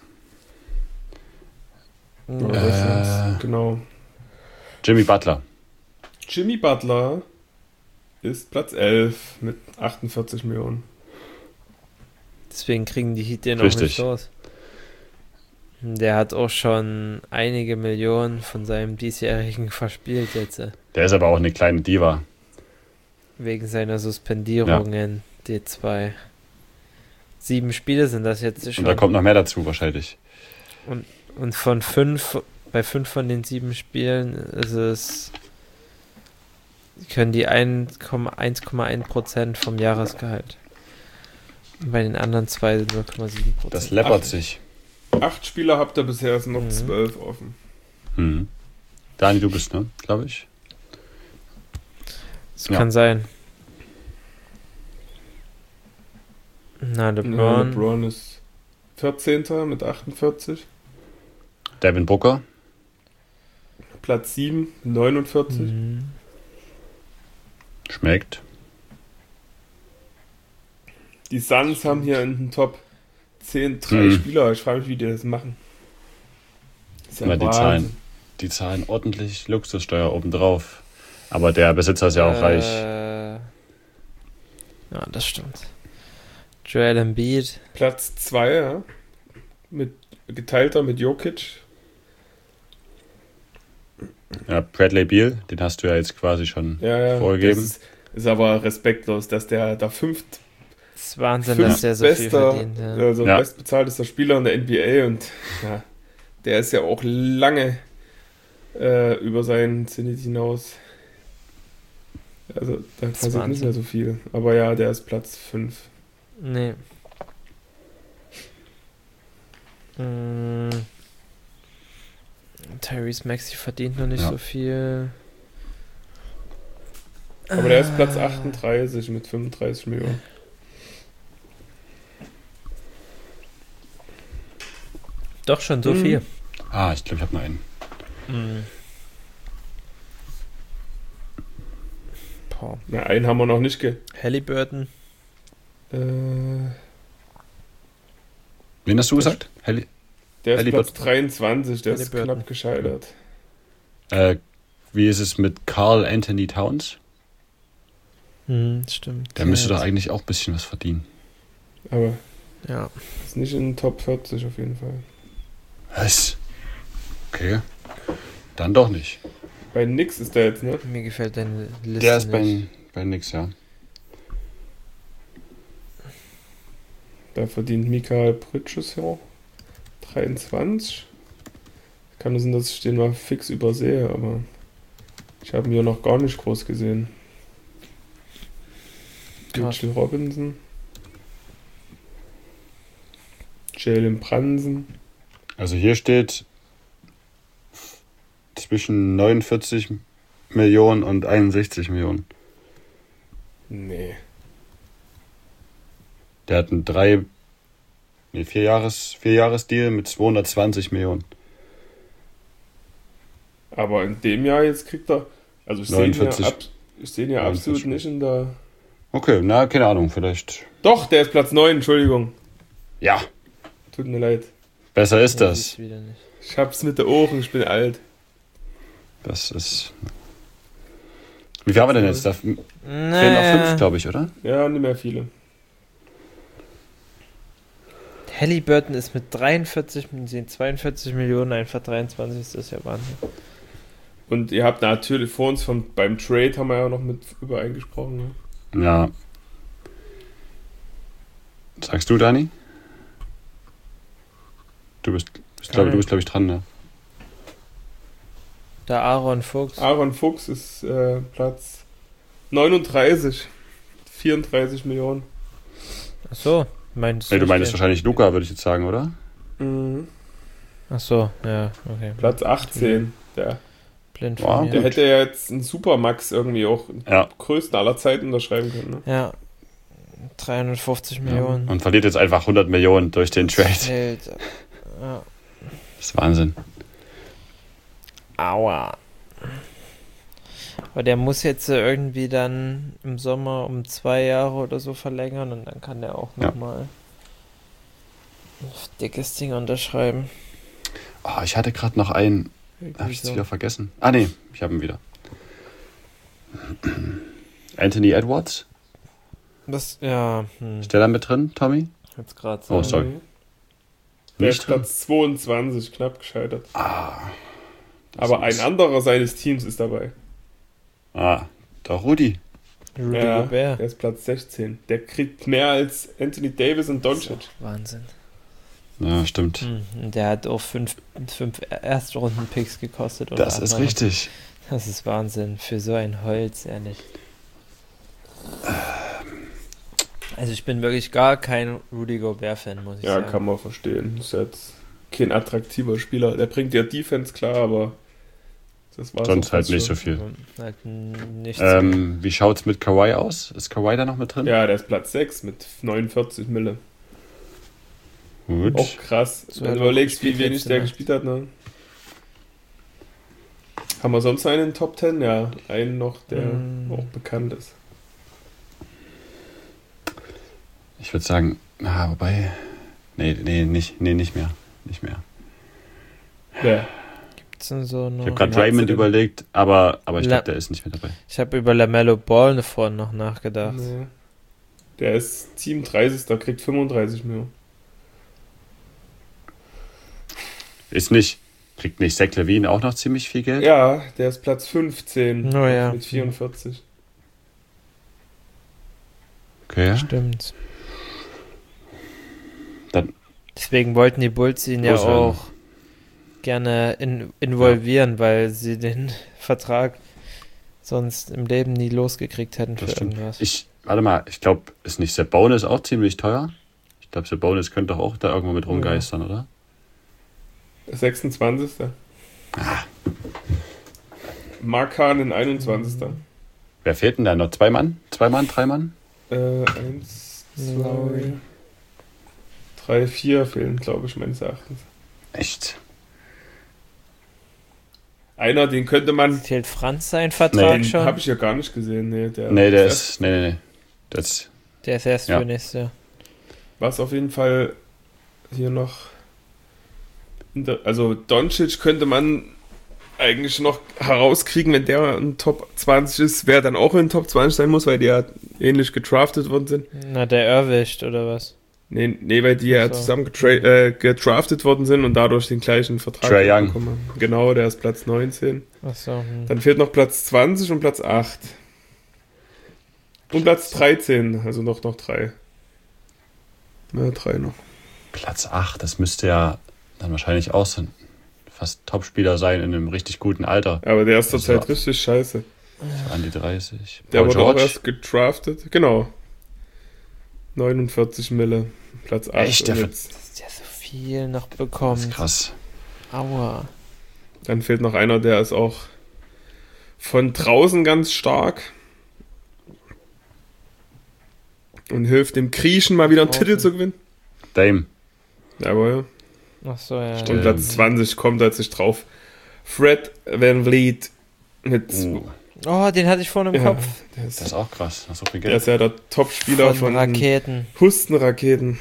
[SPEAKER 2] Mhm.
[SPEAKER 1] Oder
[SPEAKER 3] Äh.
[SPEAKER 1] Reference, genau.
[SPEAKER 3] Jimmy Butler.
[SPEAKER 1] Jimmy Butler ist Platz elf mit achtundvierzig Millionen.
[SPEAKER 2] Deswegen kriegen die Heat den auch
[SPEAKER 3] Richtig.
[SPEAKER 2] nicht los. Der hat auch schon einige Millionen von seinem diesjährigen verspielt jetzt. äh,
[SPEAKER 3] Der ist aber auch eine kleine Diva.
[SPEAKER 2] Wegen seiner Suspendierung in D zwei. Sieben Spiele sind das jetzt
[SPEAKER 3] Und
[SPEAKER 2] schon.
[SPEAKER 3] da kommt noch mehr dazu wahrscheinlich.
[SPEAKER 2] Und von fünf, bei fünf von den sieben Spielen ist es, können die eins Komma eins Prozent vom Jahresgehalt. Und bei den anderen zwei null Komma sieben Prozent.
[SPEAKER 3] Das läppert
[SPEAKER 1] Ach.
[SPEAKER 3] sich.
[SPEAKER 1] Acht Spieler habt ihr bisher, es sind noch
[SPEAKER 2] Mhm.
[SPEAKER 1] zwölf offen.
[SPEAKER 3] Mhm. Dani, du bist, ne? Glaube ich.
[SPEAKER 2] Das
[SPEAKER 3] Ja.
[SPEAKER 2] kann sein. Na,
[SPEAKER 1] Ja,
[SPEAKER 2] LeBron.
[SPEAKER 1] LeBron ist vierzehnter mit achtundvierzig.
[SPEAKER 3] Devin Booker.
[SPEAKER 1] Platz sieben, neunundvierzig.
[SPEAKER 2] Mhm.
[SPEAKER 3] Schmeckt.
[SPEAKER 1] Die Suns haben hier in den Top zehn, drei
[SPEAKER 3] Mhm.
[SPEAKER 1] Spieler. Ich frage mich, wie die das machen. Das ist ja
[SPEAKER 3] Ja, die
[SPEAKER 1] Wahnsinn.
[SPEAKER 3] zahlen, die zahlen ordentlich Luxussteuer obendrauf. Aber der Besitzer ist ja auch reich.
[SPEAKER 2] Äh, ja, das stimmt. Joel Embiid.
[SPEAKER 1] Platz zwei, ja. Mit, geteilter mit Jokic.
[SPEAKER 3] Ja, Bradley Beal, den hast du ja jetzt quasi schon
[SPEAKER 1] Ja, ja.
[SPEAKER 3] vorgegeben.
[SPEAKER 1] Das ist, ist aber respektlos, dass der da fünft,
[SPEAKER 2] Das ist Wahnsinn,
[SPEAKER 1] fünf
[SPEAKER 2] dass der so viel
[SPEAKER 1] bester,
[SPEAKER 2] verdient. Ja.
[SPEAKER 1] also
[SPEAKER 3] Ja.
[SPEAKER 1] bestbezahltester Spieler in der N B A und ja, der ist ja auch lange äh, über seinen Zenit hinaus. Also da
[SPEAKER 2] ist
[SPEAKER 1] passiert nicht
[SPEAKER 2] Wahnsinn.
[SPEAKER 1] mehr so viel. Aber ja, der ist Platz fünf.
[SPEAKER 2] Nee. Mm. Tyrese Maxey verdient noch nicht
[SPEAKER 3] Ja.
[SPEAKER 2] so viel.
[SPEAKER 1] Aber der ist Platz
[SPEAKER 2] Ah.
[SPEAKER 1] achtunddreißig mit fünfunddreißig Millionen.
[SPEAKER 2] Doch schon so
[SPEAKER 1] Mhm.
[SPEAKER 2] viel.
[SPEAKER 3] Ah, ich glaube, ich habe noch einen.
[SPEAKER 2] Mm. Boah.
[SPEAKER 1] Na, einen haben wir noch nicht ge...
[SPEAKER 2] Halliburton.
[SPEAKER 1] Äh,
[SPEAKER 3] Wen hast du gesagt? Halli
[SPEAKER 1] der ist
[SPEAKER 3] Halliburton.
[SPEAKER 1] Platz dreiundzwanzig, der ist
[SPEAKER 2] Halliburton.
[SPEAKER 1] knapp gescheitert.
[SPEAKER 3] äh, wie ist es mit Carl Anthony Towns?
[SPEAKER 2] Hm, stimmt.
[SPEAKER 3] Der müsste
[SPEAKER 2] Ja,
[SPEAKER 3] doch eigentlich auch ein bisschen was verdienen.
[SPEAKER 1] Aber
[SPEAKER 2] Ja.
[SPEAKER 1] ist nicht in den Top vierzig auf jeden Fall.
[SPEAKER 3] Was? Okay. Dann doch nicht.
[SPEAKER 1] Bei Nix ist der jetzt, ne?
[SPEAKER 2] Mir gefällt deine Liste
[SPEAKER 3] Der ist
[SPEAKER 2] nicht.
[SPEAKER 3] bei, bei nix, ja.
[SPEAKER 1] Da verdient Mikael Bridges ja dreiundzwanzig. Kann es sein, dass ich den mal fix übersehe, aber ich habe ihn ja noch gar nicht groß gesehen.
[SPEAKER 2] Krass.
[SPEAKER 1] Mitchell Robinson. Jalen Brunson.
[SPEAKER 3] Also hier steht zwischen neunundvierzig Millionen und einundsechzig Millionen.
[SPEAKER 1] Nee.
[SPEAKER 3] Der hat einen drei, nee, vier Jahres, vier Jahres Deal mit zweihundertzwanzig Millionen.
[SPEAKER 1] Aber in dem Jahr jetzt kriegt er. Also ich sehe ihn ja,
[SPEAKER 3] neunundvierzig.
[SPEAKER 1] ab, ich sehe ihn ja absolut
[SPEAKER 3] neunundvierzig.
[SPEAKER 1] nicht in der.
[SPEAKER 3] Okay, na, keine Ahnung, vielleicht.
[SPEAKER 1] Doch, der ist Platz neun, Entschuldigung.
[SPEAKER 3] Ja,
[SPEAKER 1] Tut mir leid.
[SPEAKER 3] besser ist
[SPEAKER 2] Nee,
[SPEAKER 3] das.
[SPEAKER 2] siehst wieder nicht.
[SPEAKER 1] Ich hab's mit den Ohren, ich bin alt.
[SPEAKER 3] Das ist. Wie viel haben wir denn jetzt? Da fehlen noch
[SPEAKER 2] Naja.
[SPEAKER 3] fünf, glaube ich, oder?
[SPEAKER 1] Ja, nicht mehr viele.
[SPEAKER 2] Halliburton ist mit dreiundvierzig, mit zweiundvierzig Millionen einfach dreiundzwanzig. Das ist ja Wahnsinn.
[SPEAKER 1] Und ihr habt natürlich vor uns von, beim Trade haben wir ja noch mit übereingesprochen. Ne?
[SPEAKER 3] Ja. Sagst du, Dani? Du bist, ich glaube, du bist, glaube ich, dran, ne?
[SPEAKER 2] Der Aaron Fuchs.
[SPEAKER 1] Aaron Fuchs ist äh, Platz neununddreißig. vierunddreißig Millionen.
[SPEAKER 2] Ach so, meinst
[SPEAKER 3] Nee, du meinst
[SPEAKER 2] den?
[SPEAKER 3] wahrscheinlich Luca, würde ich jetzt sagen, oder?
[SPEAKER 1] Mhm.
[SPEAKER 2] Ach so, ja, okay.
[SPEAKER 1] Platz achtzehn. Der,
[SPEAKER 2] Blind
[SPEAKER 3] Wow,
[SPEAKER 2] von
[SPEAKER 1] der
[SPEAKER 2] mir.
[SPEAKER 1] hätte ja jetzt einen Supermax irgendwie auch den
[SPEAKER 3] Ja.
[SPEAKER 1] größten aller Zeiten unterschreiben können. Ne?
[SPEAKER 2] Ja, dreihundertfünfzig Millionen.
[SPEAKER 3] Und verliert jetzt einfach hundert Millionen durch den Trade.
[SPEAKER 2] Fällt. Ja.
[SPEAKER 3] Das ist Wahnsinn.
[SPEAKER 2] Aua. Aber der muss jetzt äh, irgendwie dann im Sommer um zwei Jahre oder so verlängern und dann kann der auch
[SPEAKER 3] Ja.
[SPEAKER 2] nochmal ein dickes Ding unterschreiben.
[SPEAKER 3] Oh, ich hatte gerade noch einen.
[SPEAKER 2] Irgendwie
[SPEAKER 3] Habe ich jetzt
[SPEAKER 2] so.
[SPEAKER 3] wieder vergessen? Ah, nee, ich habe ihn wieder. Anthony Edwards?
[SPEAKER 2] Das, ja, hm,
[SPEAKER 3] Ist der da mit drin, Tommy?
[SPEAKER 2] jetzt gerade
[SPEAKER 3] Oh,
[SPEAKER 2] so.
[SPEAKER 3] sorry.
[SPEAKER 1] Mhm. Der
[SPEAKER 3] Nicht
[SPEAKER 1] ist
[SPEAKER 3] drin?
[SPEAKER 1] Platz zweiundzwanzig, knapp gescheitert.
[SPEAKER 3] Ah. das
[SPEAKER 1] Aber ein
[SPEAKER 3] ist-
[SPEAKER 1] anderer seines Teams ist dabei.
[SPEAKER 3] Ah, der Rudi.
[SPEAKER 2] Rudy
[SPEAKER 1] Ja,
[SPEAKER 2] Gobert.
[SPEAKER 1] der ist Platz sechzehn. Der kriegt mehr als Anthony Davis und Doncic.
[SPEAKER 2] Wahnsinn.
[SPEAKER 3] Ja, stimmt.
[SPEAKER 2] Hm, und der hat auch fünf, fünf Erstrunden-Picks gekostet. Oder
[SPEAKER 3] Das ist
[SPEAKER 2] andere.
[SPEAKER 3] richtig.
[SPEAKER 2] Das ist Wahnsinn. Für so ein Holz, ehrlich. Also ich bin wirklich gar kein Rudy Gobert-Fan, muss ich
[SPEAKER 1] Ja,
[SPEAKER 2] sagen.
[SPEAKER 1] kann man verstehen. Ist jetzt kein attraktiver Spieler. Der bringt ja Defense klar, aber das war
[SPEAKER 3] Sonst halt nicht so viel.
[SPEAKER 2] Also, halt nichts.
[SPEAKER 3] Ähm, wie schaut's mit Kawhi aus? Ist Kawhi da noch mit drin?
[SPEAKER 1] Ja, der ist Platz sechs mit neunundvierzig Mille.
[SPEAKER 3] Gut.
[SPEAKER 1] Auch krass.
[SPEAKER 2] So
[SPEAKER 1] Wenn
[SPEAKER 2] hat
[SPEAKER 1] du
[SPEAKER 2] er auch
[SPEAKER 1] überlegst, wie
[SPEAKER 2] gespielt
[SPEAKER 1] wenig
[SPEAKER 2] letzte
[SPEAKER 1] der
[SPEAKER 2] Nacht.
[SPEAKER 1] gespielt hat, ne? Haben wir sonst einen in den Top Ten? Ja, einen noch, der
[SPEAKER 2] Mm.
[SPEAKER 1] auch bekannt ist.
[SPEAKER 3] Ich würde sagen, na, wobei, Nee, nee, nicht, nee, nicht mehr. Nicht mehr.
[SPEAKER 1] Ja.
[SPEAKER 2] Gibt's denn so noch?
[SPEAKER 3] Ich habe gerade
[SPEAKER 1] Wen hat sie
[SPEAKER 3] Raymond
[SPEAKER 1] denn?
[SPEAKER 3] überlegt, aber, aber ich
[SPEAKER 2] La-
[SPEAKER 3] glaube, der ist nicht mehr dabei.
[SPEAKER 2] Ich habe über LaMelo Ball vorhin noch nachgedacht.
[SPEAKER 1] Nee. Der ist Team dreißig. kriegt fünfunddreißig Millionen.
[SPEAKER 3] Ist nicht, kriegt nicht Zach LaVine auch noch ziemlich viel Geld?
[SPEAKER 1] Ja, der ist Platz fünfzehn
[SPEAKER 2] Oh ja.
[SPEAKER 1] mit vierundvierzig.
[SPEAKER 3] Okay.
[SPEAKER 2] Stimmt.
[SPEAKER 3] Dann,
[SPEAKER 2] Deswegen wollten die Bulls ihn ja
[SPEAKER 3] Loswerden.
[SPEAKER 2] auch gerne in, involvieren, weil sie den Vertrag sonst im Leben nie losgekriegt hätten für
[SPEAKER 3] das stimmt.
[SPEAKER 2] irgendwas.
[SPEAKER 3] Ich, warte mal, ich glaube, ist nicht Sabonis auch ziemlich teuer? Ich glaube, Sabonis könnte doch auch da irgendwo mit rumgeistern, oder?
[SPEAKER 1] sechsundzwanzigster
[SPEAKER 3] Ah.
[SPEAKER 1] Mark Hahn einundzwanzigster
[SPEAKER 3] Wer fehlt denn da noch? Zwei Mann? Zwei Mann? Drei Mann?
[SPEAKER 1] Äh, eins, zwei,
[SPEAKER 2] Lowry.
[SPEAKER 1] drei, vier fehlen, glaube ich, meines Erachtens.
[SPEAKER 3] Echt?
[SPEAKER 1] Einer, den könnte man.
[SPEAKER 2] Zählt Franz seinen Vertrag
[SPEAKER 1] Den
[SPEAKER 2] schon?
[SPEAKER 1] habe ich ja gar nicht gesehen. Nee, der,
[SPEAKER 3] Nee, der
[SPEAKER 1] das
[SPEAKER 3] ist. Nee, nee, nee. Das,
[SPEAKER 2] Der ist erst
[SPEAKER 3] Ja.
[SPEAKER 2] für nächstes Jahr.
[SPEAKER 1] Was auf jeden Fall hier noch. inter- Also, Doncic könnte man eigentlich noch herauskriegen, wenn der ein Top zwanzig ist, wer dann auch in den Top zwanzig sein muss, weil die ja ähnlich gedraftet worden sind.
[SPEAKER 2] Na, der erwischt, oder was?
[SPEAKER 1] Nee, nee, weil die ja
[SPEAKER 2] Ach so.
[SPEAKER 1] zusammen getra- äh, gedraftet worden sind und dadurch den gleichen Vertrag
[SPEAKER 3] Trae Young.
[SPEAKER 1] bekommen haben. Genau, der ist Platz neunzehn.
[SPEAKER 2] Achso. Hm.
[SPEAKER 1] Dann fehlt noch Platz zwanzig und Platz acht. Und Platz dreizehn, also noch, noch drei. Ja, drei noch.
[SPEAKER 3] Platz acht, das müsste ja dann wahrscheinlich auch so ein fast Topspieler sein in einem richtig guten Alter.
[SPEAKER 1] Aber der ist
[SPEAKER 3] Das
[SPEAKER 1] zurzeit
[SPEAKER 3] war-
[SPEAKER 1] richtig scheiße.
[SPEAKER 3] So an die dreißig.
[SPEAKER 1] Der
[SPEAKER 3] Paul
[SPEAKER 1] wurde auch
[SPEAKER 3] George?
[SPEAKER 1] erst gedraftet. Genau. neunundvierzig Mille. Platz acht.
[SPEAKER 3] Echt? Der
[SPEAKER 1] Und
[SPEAKER 3] ver-
[SPEAKER 1] jetzt,
[SPEAKER 2] Dass der so viel noch
[SPEAKER 3] Das ist
[SPEAKER 2] bekommt.
[SPEAKER 3] krass.
[SPEAKER 2] Aua.
[SPEAKER 1] dann fehlt noch einer, der ist auch von draußen ganz stark. Und hilft dem Griechen mal wieder einen
[SPEAKER 2] Draußen.
[SPEAKER 1] Titel zu gewinnen.
[SPEAKER 3] Dame.
[SPEAKER 1] Jawohl.
[SPEAKER 2] Achso, ja.
[SPEAKER 1] Und
[SPEAKER 3] Ähm.
[SPEAKER 1] Platz zwanzig kommt er sich drauf. Fred Van Vliet mit.
[SPEAKER 3] Uh,
[SPEAKER 2] Oh, den hatte ich vorhin im
[SPEAKER 1] ja,
[SPEAKER 2] Kopf.
[SPEAKER 1] der,
[SPEAKER 3] das ist
[SPEAKER 1] ist,
[SPEAKER 3] auch krass. Nach so viel
[SPEAKER 1] der
[SPEAKER 3] Geld.
[SPEAKER 1] ist ja der Top-Spieler
[SPEAKER 2] Von
[SPEAKER 1] von,
[SPEAKER 2] Raketen.
[SPEAKER 1] Hustenraketen.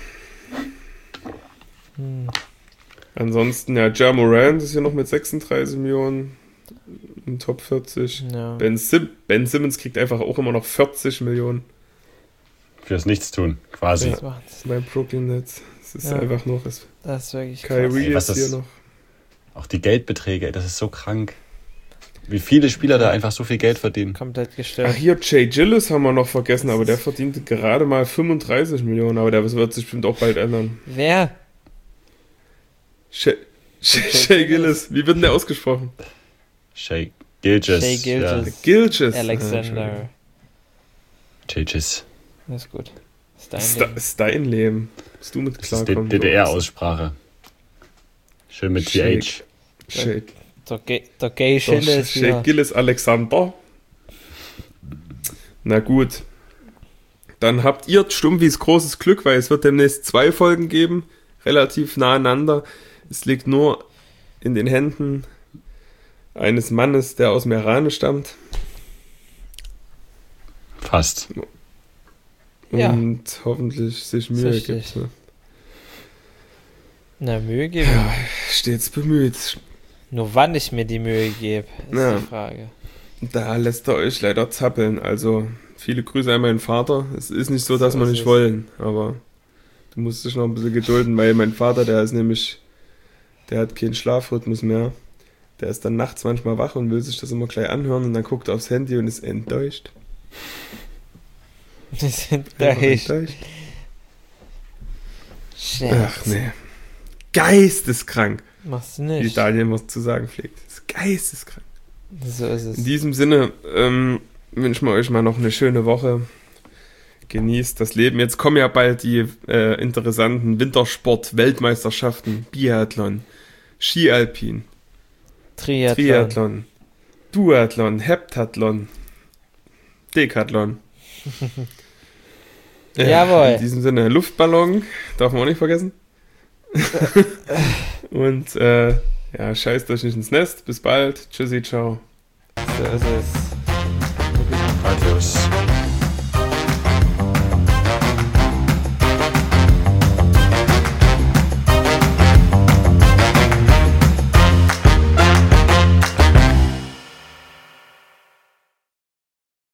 [SPEAKER 2] Hm.
[SPEAKER 1] Ansonsten, ja, Ja Morant ist hier noch mit sechsunddreißig Millionen im Top vierzig.
[SPEAKER 2] Ja.
[SPEAKER 1] Ben, Sim ben Simmons kriegt einfach auch immer noch vierzig Millionen
[SPEAKER 3] Fürs Nichtstun, quasi.
[SPEAKER 2] Das, war's.
[SPEAKER 1] bei Brooklyn Nets. Das ist
[SPEAKER 2] Ja.
[SPEAKER 1] einfach noch. Das
[SPEAKER 2] Das ist wirklich krass.
[SPEAKER 1] Kyrie
[SPEAKER 3] Ey, was
[SPEAKER 1] ist hier
[SPEAKER 3] das-
[SPEAKER 1] noch.
[SPEAKER 3] Auch die Geldbeträge, ey, das ist so krank. Wie viele Spieler da einfach so viel Geld verdienen.
[SPEAKER 2] Komplett
[SPEAKER 1] Ach,
[SPEAKER 2] gestört.
[SPEAKER 1] hier Jay Gillis haben wir noch vergessen, aber der verdient gerade mal fünfunddreißig Millionen, aber der wird sich bestimmt auch bald ändern.
[SPEAKER 2] Wer?
[SPEAKER 1] Shay, Shay, Shay Gillis, wie wird denn der ausgesprochen?
[SPEAKER 3] Shay Gilgis.
[SPEAKER 2] Shay Gilgeous.
[SPEAKER 3] Ja,
[SPEAKER 1] Gilgis.
[SPEAKER 2] Alexander.
[SPEAKER 3] Gilgis.
[SPEAKER 2] Das ist gut. Das ist dein
[SPEAKER 1] Ist,
[SPEAKER 2] Ding.
[SPEAKER 1] ist dein Leben. Bist du mit
[SPEAKER 3] Das ist die
[SPEAKER 1] klarkommen?
[SPEAKER 3] D D R-Aussprache. Schön mit T H.
[SPEAKER 1] Shay. Shay,
[SPEAKER 2] Der Gay, der Gay
[SPEAKER 1] doch,
[SPEAKER 2] Schille ist
[SPEAKER 1] Shay
[SPEAKER 2] hier.
[SPEAKER 1] Gillis Alexander. Na gut. Dann habt ihr Stumpfis großes Glück, weil es wird demnächst zwei Folgen geben, relativ nah aneinander. Es liegt nur in den Händen eines Mannes, der aus Merane stammt.
[SPEAKER 3] Fast.
[SPEAKER 2] Ja.
[SPEAKER 1] Und hoffentlich sich Mühe
[SPEAKER 2] Richtig.
[SPEAKER 1] gibt. Ne?
[SPEAKER 2] Na, Mühe geben.
[SPEAKER 1] Ja, stets bemüht.
[SPEAKER 2] Nur wann ich mir die Mühe gebe, ist
[SPEAKER 1] Ja.
[SPEAKER 2] die Frage.
[SPEAKER 1] Da lässt er euch leider zappeln. Also viele Grüße an meinen Vater. Es ist nicht so, dass
[SPEAKER 2] So
[SPEAKER 1] wir
[SPEAKER 2] ist
[SPEAKER 1] nicht
[SPEAKER 2] es.
[SPEAKER 1] wollen, aber du musst dich noch ein bisschen gedulden, weil mein Vater, der ist nämlich, der hat keinen Schlafrhythmus mehr. Der ist dann nachts manchmal wach und will sich das immer gleich anhören und dann guckt er aufs Handy und ist enttäuscht.
[SPEAKER 2] Die sind
[SPEAKER 1] Einfach
[SPEAKER 2] da echt
[SPEAKER 1] enttäuscht.
[SPEAKER 2] schlecht.
[SPEAKER 1] Ach nee. Geisteskrank,
[SPEAKER 2] Machst du
[SPEAKER 1] wie
[SPEAKER 2] nicht.
[SPEAKER 1] Daniel immer zu sagen pflegt. Das ist geisteskrank.
[SPEAKER 2] So ist es.
[SPEAKER 1] In diesem Sinne ähm, wünschen wir euch mal noch eine schöne Woche. Genießt das Leben. Jetzt kommen ja bald die äh, interessanten Wintersport-Weltmeisterschaften. Biathlon, Skialpin,
[SPEAKER 2] Triathlon.
[SPEAKER 1] Triathlon, Duathlon, Heptathlon, Decathlon. Äh,
[SPEAKER 2] Jawohl.
[SPEAKER 1] In diesem Sinne, Luftballon, darf man auch nicht vergessen. Und äh, ja, scheißt euch nicht ins Nest. Bis bald. Tschüssi, ciao.
[SPEAKER 2] So ist es.